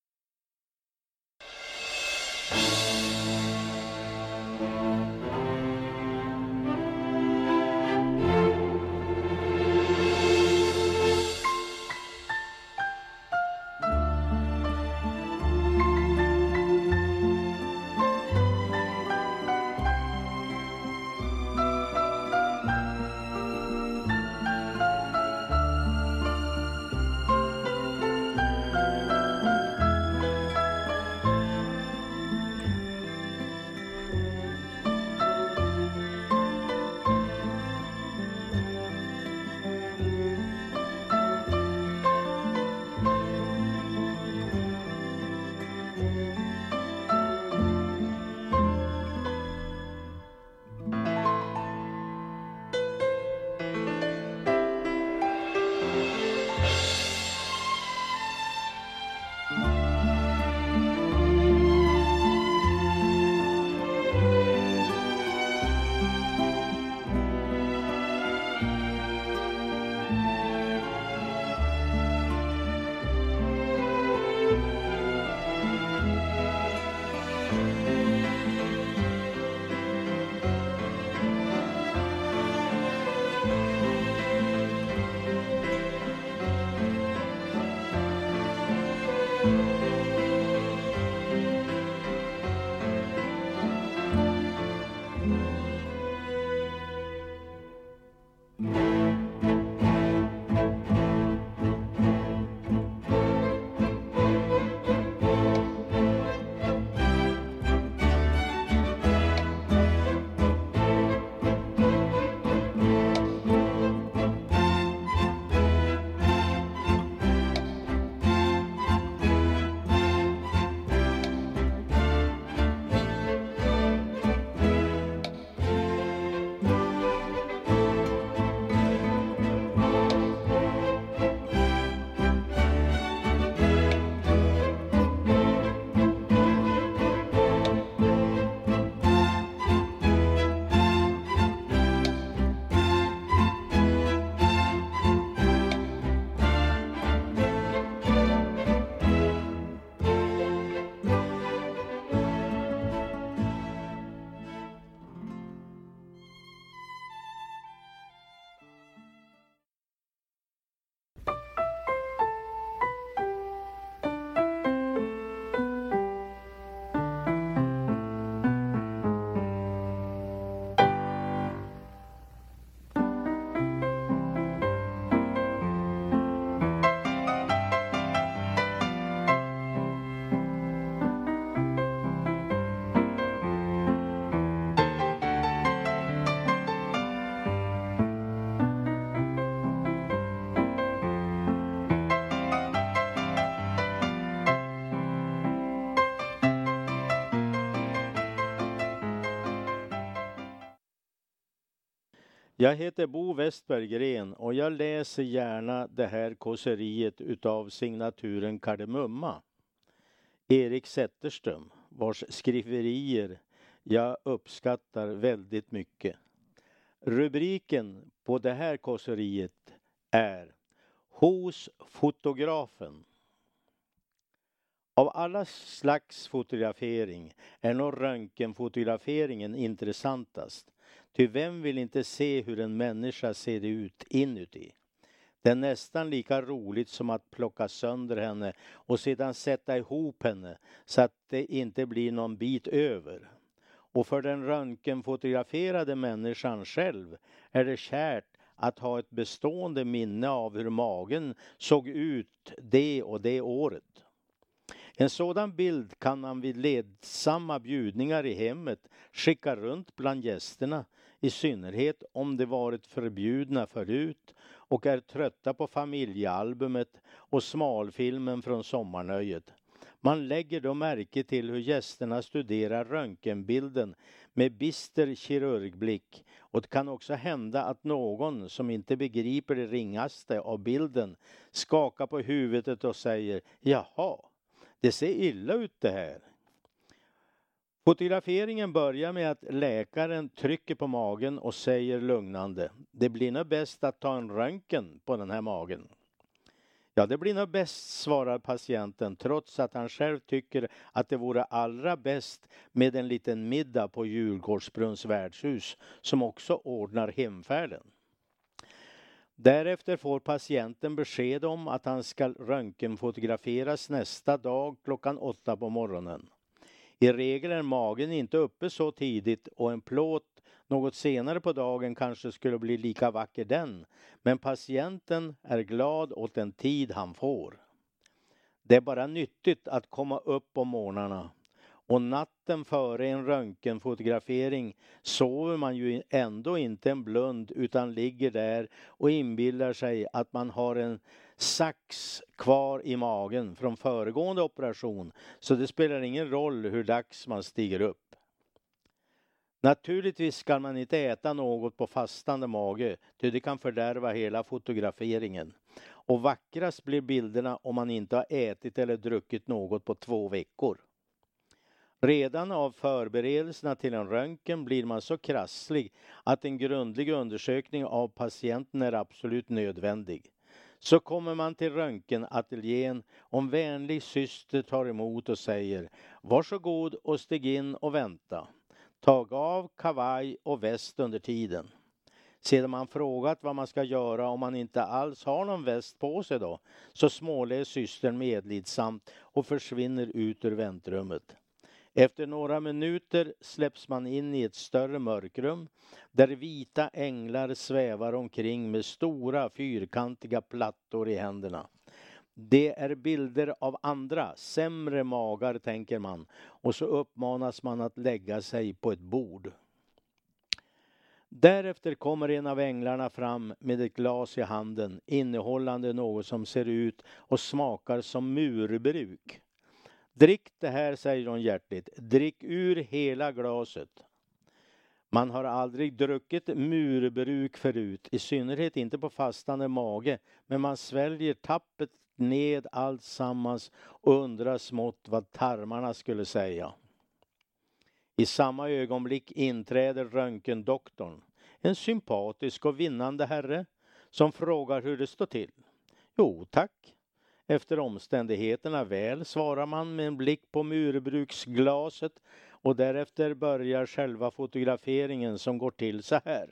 Jag heter Bo Westberggren och jag läser gärna det här kåseriet utav signaturen Kardemumma. Erik Zetterström, vars skriverier jag uppskattar väldigt mycket. Rubriken på det här kåseriet är Hos fotografen. Av alla slags fotografering är nog röntgenfotograferingen intressantast. Ty vem vill inte se hur en människa ser ut inuti? Det är nästan lika roligt som att plocka sönder henne och sedan sätta ihop henne så att det inte blir någon bit över. Och för den röntgenfotograferade människan själv är det kärt att ha ett bestående minne av hur magen såg ut det och det året. En sådan bild kan man vid ledsamma bjudningar i hemmet skicka runt bland gästerna, i synnerhet om de varit förbjudna förut och är trötta på familjealbumet och smalfilmen från sommarnöjet. Man lägger då märke till hur gästerna studerar röntgenbilden med bister kirurgblick, och det kan också hända att någon som inte begriper det ringaste av bilden skakar på huvudet och säger: jaha, det ser illa ut det här. Fotograferingen börjar med att läkaren trycker på magen och säger lugnande: det blir nog bäst att ta en röntgen på den här magen. Ja, det blir nog bäst, svarar patienten, trots att han själv tycker att det vore allra bäst med en liten middag på Djurgårdsbrunns värdshus, som också ordnar hemfärden. Därefter får patienten besked om att han ska röntgenfotograferas nästa dag klockan åtta på morgonen. I regel är magen inte uppe så tidigt, och en plåt något senare på dagen kanske skulle bli lika vacker den, men patienten är glad åt den tid han får. Det är bara nyttigt att komma upp på morgnarna, och natten före en röntgenfotografering sover man ju ändå inte en blund, utan ligger där och inbillar sig att man har en sax kvar i magen från föregående operation, så det spelar ingen roll hur dags man stiger upp. Naturligtvis ska man inte äta något på fastande mage, ty det kan fördärva hela fotograferingen. Och vackrast blir bilderna om man inte har ätit eller druckit något på två veckor. Redan av förberedelserna till en röntgen blir man så krasslig att en grundlig undersökning av patienten är absolut nödvändig. Så kommer man till röntgenateljén, om vänlig syster tar emot och säger: varsågod och stig in och vänta. Tag av kavaj och väst under tiden. Sedan man frågat vad man ska göra om man inte alls har någon väst på sig då, så småler systern medlidsamt och försvinner ut ur väntrummet. Efter några minuter släpps man in i ett större mörkrum där vita änglar svävar omkring med stora fyrkantiga plattor i händerna. Det är bilder av andra, sämre magar, tänker man, och så uppmanas man att lägga sig på ett bord. Därefter kommer en av änglarna fram med ett glas i handen, innehållande något som ser ut och smakar som murbruk. Drick det här, säger hon hjärtligt. Drick ur hela glaset. Man har aldrig druckit murbruk förut, i synnerhet inte på fastande mage, men man sväljer tappet ned allt sammans och undrar smått vad tarmarna skulle säga. I samma ögonblick inträder röntgendoktorn, en sympatisk och vinnande herre, som frågar hur det står till. Jo, tack. Efter omständigheterna väl, svarar man med en blick på murbruksglaset, och därefter börjar själva fotograferingen, som går till så här.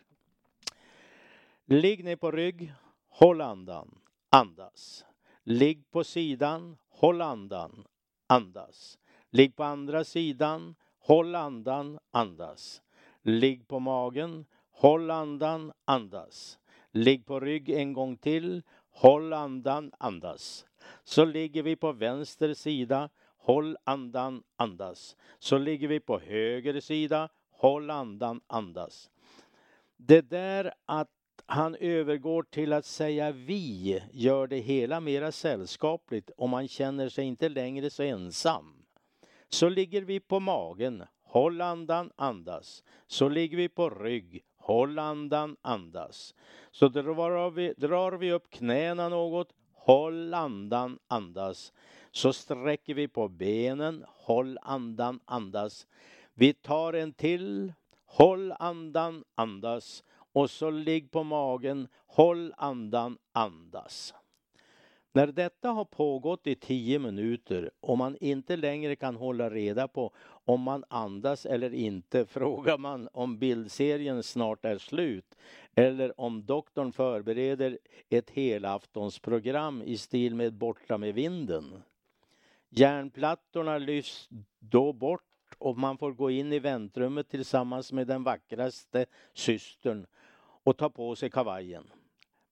Ligg ner på rygg, håll andan, andas. Ligg på sidan, håll andan, andas. Ligg på andra sidan, håll andan, andas. Ligg på magen, håll andan, andas. Ligg på rygg en gång till, håll andan, andas. Så ligger vi på vänster sida, håll andan, andas. Så ligger vi på höger sida, håll andan, andas. Det där att han övergår till att säga vi gör det hela mera sällskapligt, och man känner sig inte längre så ensam. Så ligger vi på magen, håll andan, andas. Så ligger vi på rygg, håll andan, andas. Så drar vi, drar vi upp knäna något, håll andan, andas. Så sträcker vi på benen, håll andan, andas. Vi tar en till, håll andan, andas. Och så ligg på magen, håll andan, andas. När detta har pågått i tio minuter och man inte längre kan hålla reda på om man andas eller inte, frågar man om bildserien snart är slut eller om doktorn förbereder ett helaftonsprogram i stil med Borta med vinden. Järnplattorna lyfts då bort och man får gå in i väntrummet tillsammans med den vackraste systern och ta på sig kavajen.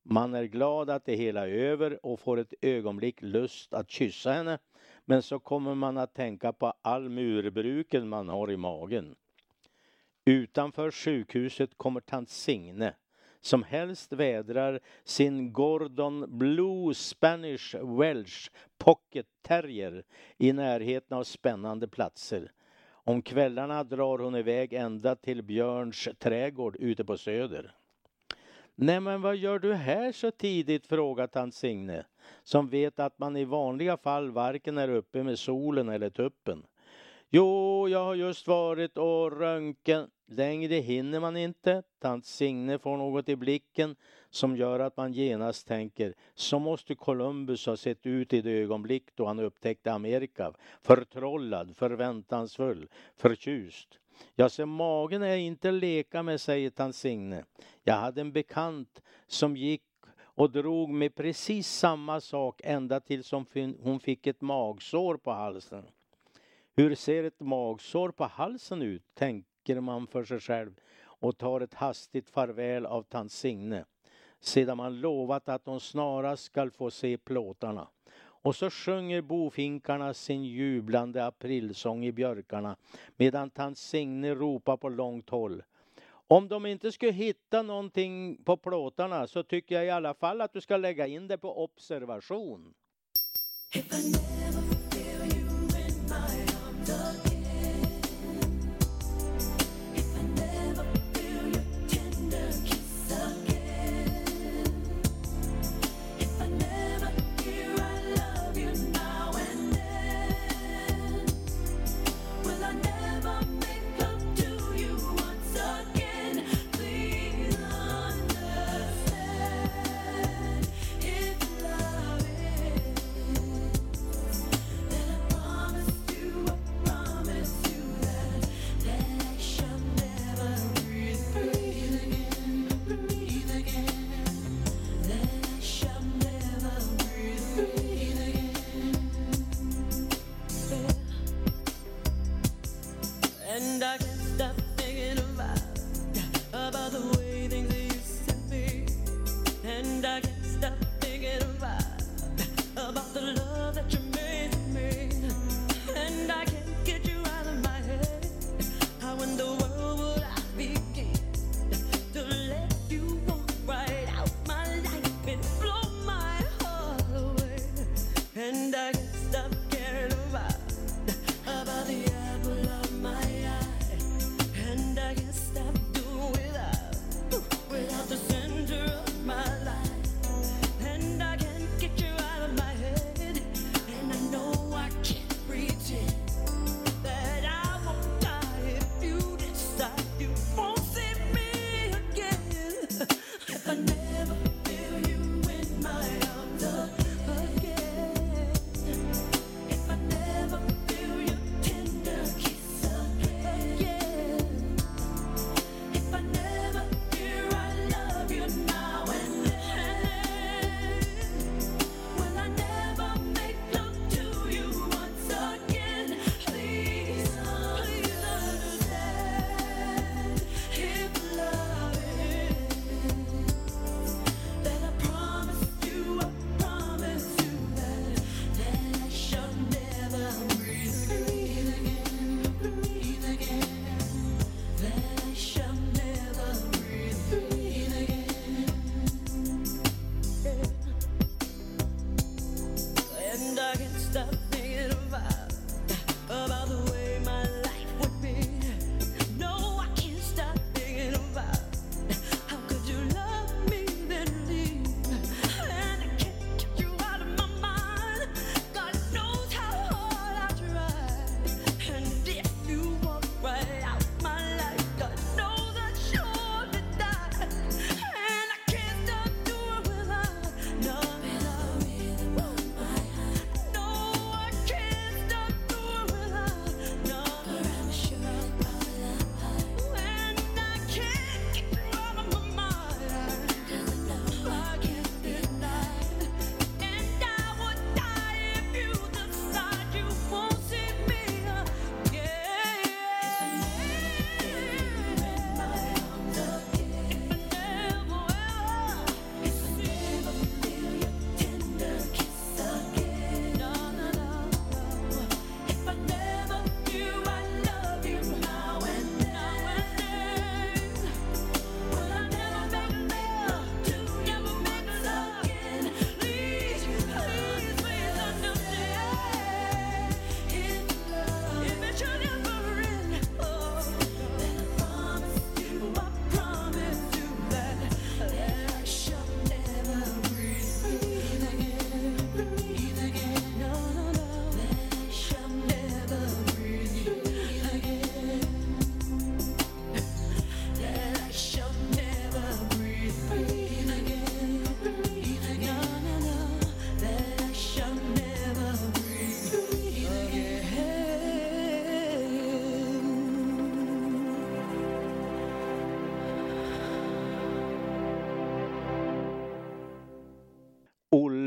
Man är glad att det hela är över och får ett ögonblick lust att kyssa henne. Men så kommer man att tänka på all murbruken man har i magen. Utanför sjukhuset kommer tant Signe, som helst vädrar sin Gordon Blue Spanish Welsh Pocket Terrier i närheten av spännande platser. Om kvällarna drar hon iväg ända till Björns trädgård ute på Söder. Nej, men vad gör du här så tidigt, frågar tant Signe, som vet att man i vanliga fall varken är uppe med solen eller tuppen. Jo, jag har just varit och röntgen. Längre hinner man inte. Tant Signe får något i blicken som gör att man genast tänker, så måste Columbus ha sett ut i det ögonblick då han upptäckte Amerika. Förtrollad, förväntansfull, förtjust. Jag ser, magen är inte leka med, säger tant Signe. Jag hade en bekant som gick och drog med precis samma sak ända tills hon fick ett magsår på halsen. Hur ser ett magsår på halsen ut, tänker man för sig själv och tar ett hastigt farväl av tant Signe. Sedan man lovat att hon snarast ska få se plåtarna. Och så sjunger bofinkarna sin jublande aprilsång i björkarna medan tant Signe ropar på långt håll. Om de inte skulle hitta någonting på plåtarna så tycker jag i alla fall att du ska lägga in det på observation.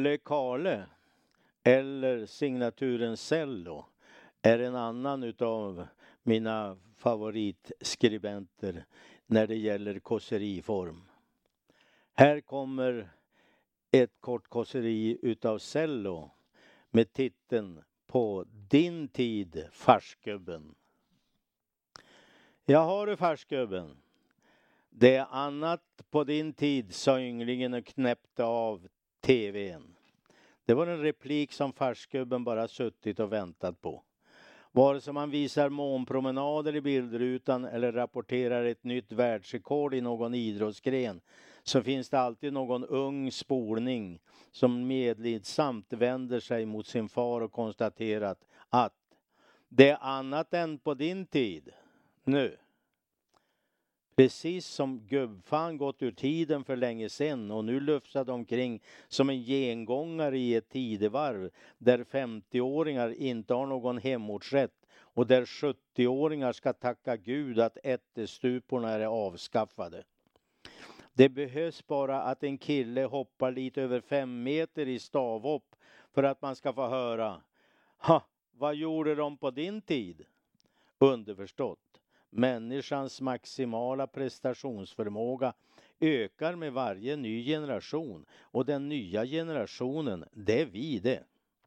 Olle Kale eller signaturen Cello är en annan utav mina favoritskribenter när det gäller kåseriform. Här kommer ett kort kåseri utav Cello med titeln På din tid, farsgubben. Jag har du, farsgubben. Det är annat på din tid, sa ynglingen och knäppte av tvn. Det var en replik som farsgubben bara suttit och väntat på. Vare sig man visar månpromenader i bildrutan eller rapporterar ett nytt världsrekord i någon idrottsgren, så finns det alltid någon ung spolning som medlidsamt vänder sig mot sin far och konstaterat att det är annat än på din tid nu. Precis som gubbfan gått ur tiden för länge sedan och nu lufsade omkring som en gengångare i ett tidevarv där femtioåringar inte har någon hemortsrätt och där sjuttioåringar ska tacka Gud att ättestuporna är avskaffade. Det behövs bara att en kille hoppar lite över fem meter i stavhopp för att man ska få höra: ha, vad gjorde de på din tid? Underförstått. Människans maximala prestationsförmåga ökar med varje ny generation och den nya generationen, det är vi det.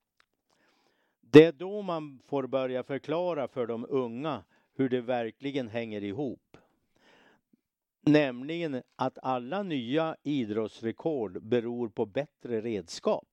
Det är då man får börja förklara för de unga hur det verkligen hänger ihop. Nämligen att alla nya idrottsrekord beror på bättre redskap.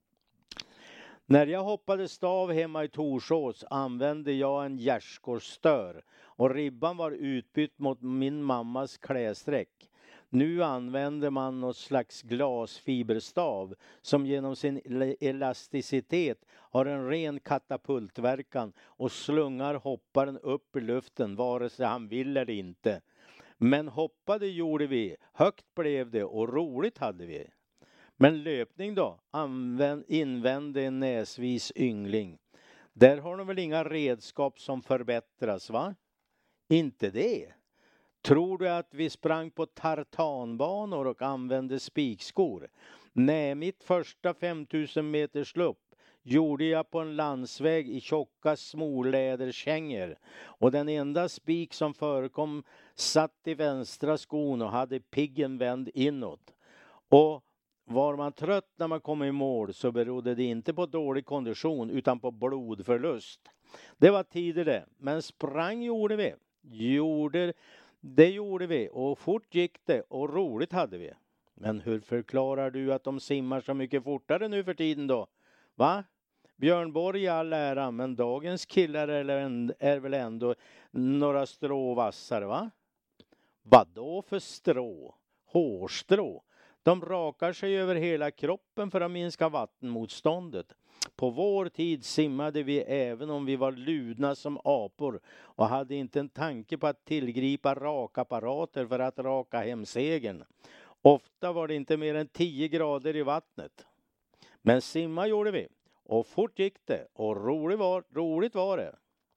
När jag hoppade stav hemma i Torsås använde jag en gärdsgårdsstör och ribban var utbytt mot min mammas klästräck. Nu använder man något slags glasfiberstav som genom sin elasticitet har en ren katapultverkan och slungar hopparen upp i luften vare sig han vill eller inte. Men hoppade gjorde vi, högt blev det och roligt hade vi. Men löpning då, Använd, invände en näsvis yngling. Där har de väl inga redskap som förbättras, va? Inte det. Tror du att vi sprang på tartanbanor och använde spikskor? Nej, mitt första femtusen meters lopp gjorde jag på en landsväg i tjocka småläderkängor. Och den enda spik som förekom satt i vänstra skon och hade piggen vänd inåt. Och var man trött när man kom i mål så berodde det inte på dålig kondition utan på blodförlust. Det var tider det, men sprang gjorde vi. Gjorde, det gjorde vi och fort gick det och roligt hade vi. Men hur förklarar du att de simmar så mycket fortare nu för tiden då? Va? Björn Borg i all ära, men dagens killar är väl ändå några strå vassare, va? Vad då för strå? Hårstrå. De rakar sig över hela kroppen för att minska vattenmotståndet. På vår tid simmade vi även om vi var ludna som apor och hade inte en tanke på att tillgripa rakapparater för att raka hem segern. Ofta var det inte mer än tio grader i vattnet. Men simma gjorde vi och fort gick det och roligt var, roligt var det.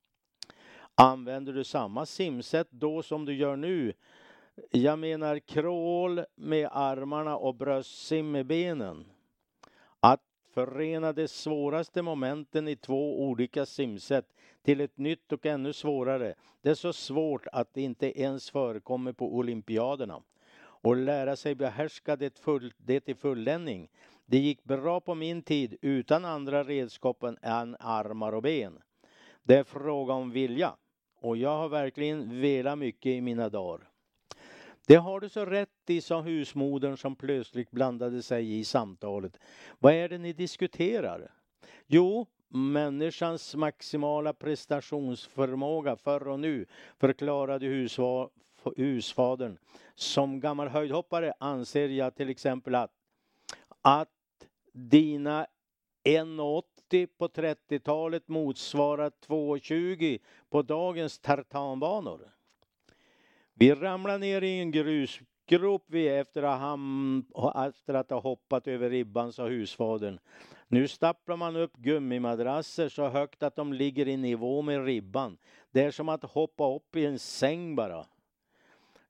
Använder du samma simsätt då som du gör nu? Jag menar crawl med armarna och bröstsim med benen. Att förena de svåraste momenten i två olika simsätt till ett nytt och ännu svårare. Det är så svårt att det inte ens förekommer på olympiaderna. Och lära sig behärska det, full, det till fulländning. Det gick bra på min tid utan andra redskap än armar och ben. Det är fråga om vilja. Och jag har verkligen velat mycket i mina dagar. Det har du så rätt i, sa husmodern som plötsligt blandade sig i samtalet. Vad är det ni diskuterar? Jo, människans maximala prestationsförmåga förr och nu, förklarade husva- husfadern. Som gammal höjdhoppare anser jag till exempel att, att dina en komma åttio på trettiotalet motsvarar två komma tjugo på dagens tartanbanor. Vi ramlar ner i en grusgrop vi efter att, ham, efter att ha hoppat över ribban, sa husfadern. Nu stapplar man upp gummimadrasser så högt att de ligger i nivå med ribban. Det är som att hoppa upp i en säng bara.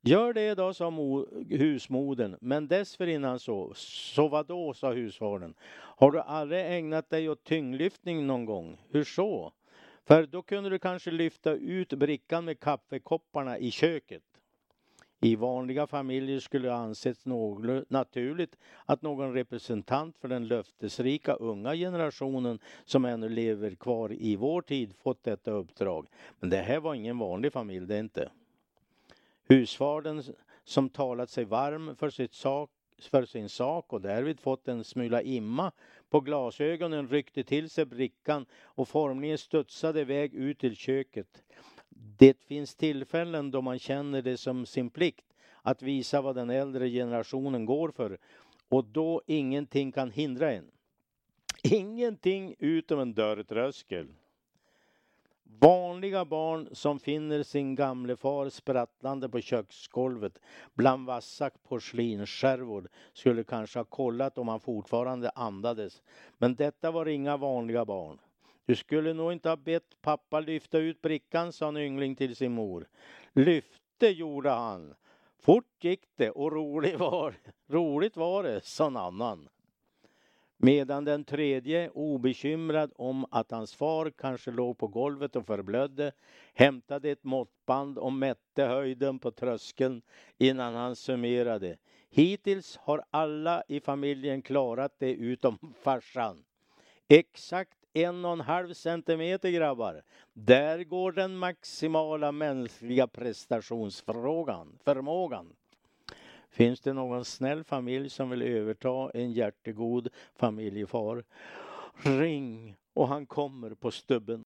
Gör det då, sa mo- husmodern, men dessförinnan så. Så vad då, sa husfadern. Har du aldrig ägnat dig åt tyngdlyftning någon gång? Hur så? För då kunde du kanske lyfta ut brickan med kaffekopparna i köket. I vanliga familjer skulle det anses något naturligt att någon representant för den löftesrika unga generationen som ännu lever kvar i vår tid fått detta uppdrag. Men det här var ingen vanlig familj, det inte. Husfadern som talat sig varm för, sitt sak, för sin sak och därvid fått en smula imma på glasögonen ryckte till sig brickan och formligen studsade iväg ut till köket. Det finns tillfällen då man känner det som sin plikt att visa vad den äldre generationen går för och då ingenting kan hindra en. Ingenting utom en dörrtröskel. Vanliga barn som finner sin gamle far sprattlande på köksgolvet bland vassa porslinsskärvor skulle kanske ha kollat om han fortfarande andades. Men detta var inga vanliga barn. Du skulle nog inte ha bett pappa lyfta ut brickan, sa en yngling till sin mor. Lyfte gjorde han. Fort gick det och roligt var, roligt var det, sa en annan. Medan den tredje, obekymrad om att hans far kanske låg på golvet och förblödde, hämtade ett måttband och mätte höjden på tröskeln innan han summerade. Hittills har alla i familjen klarat det utom farsan. Exakt en och en halv centimeter, grabbar. Där går den maximala mänskliga prestationsförmågan. Förmågan. Finns det någon snäll familj som vill överta en hjärtegod familjefar? Ring och han kommer på stubben.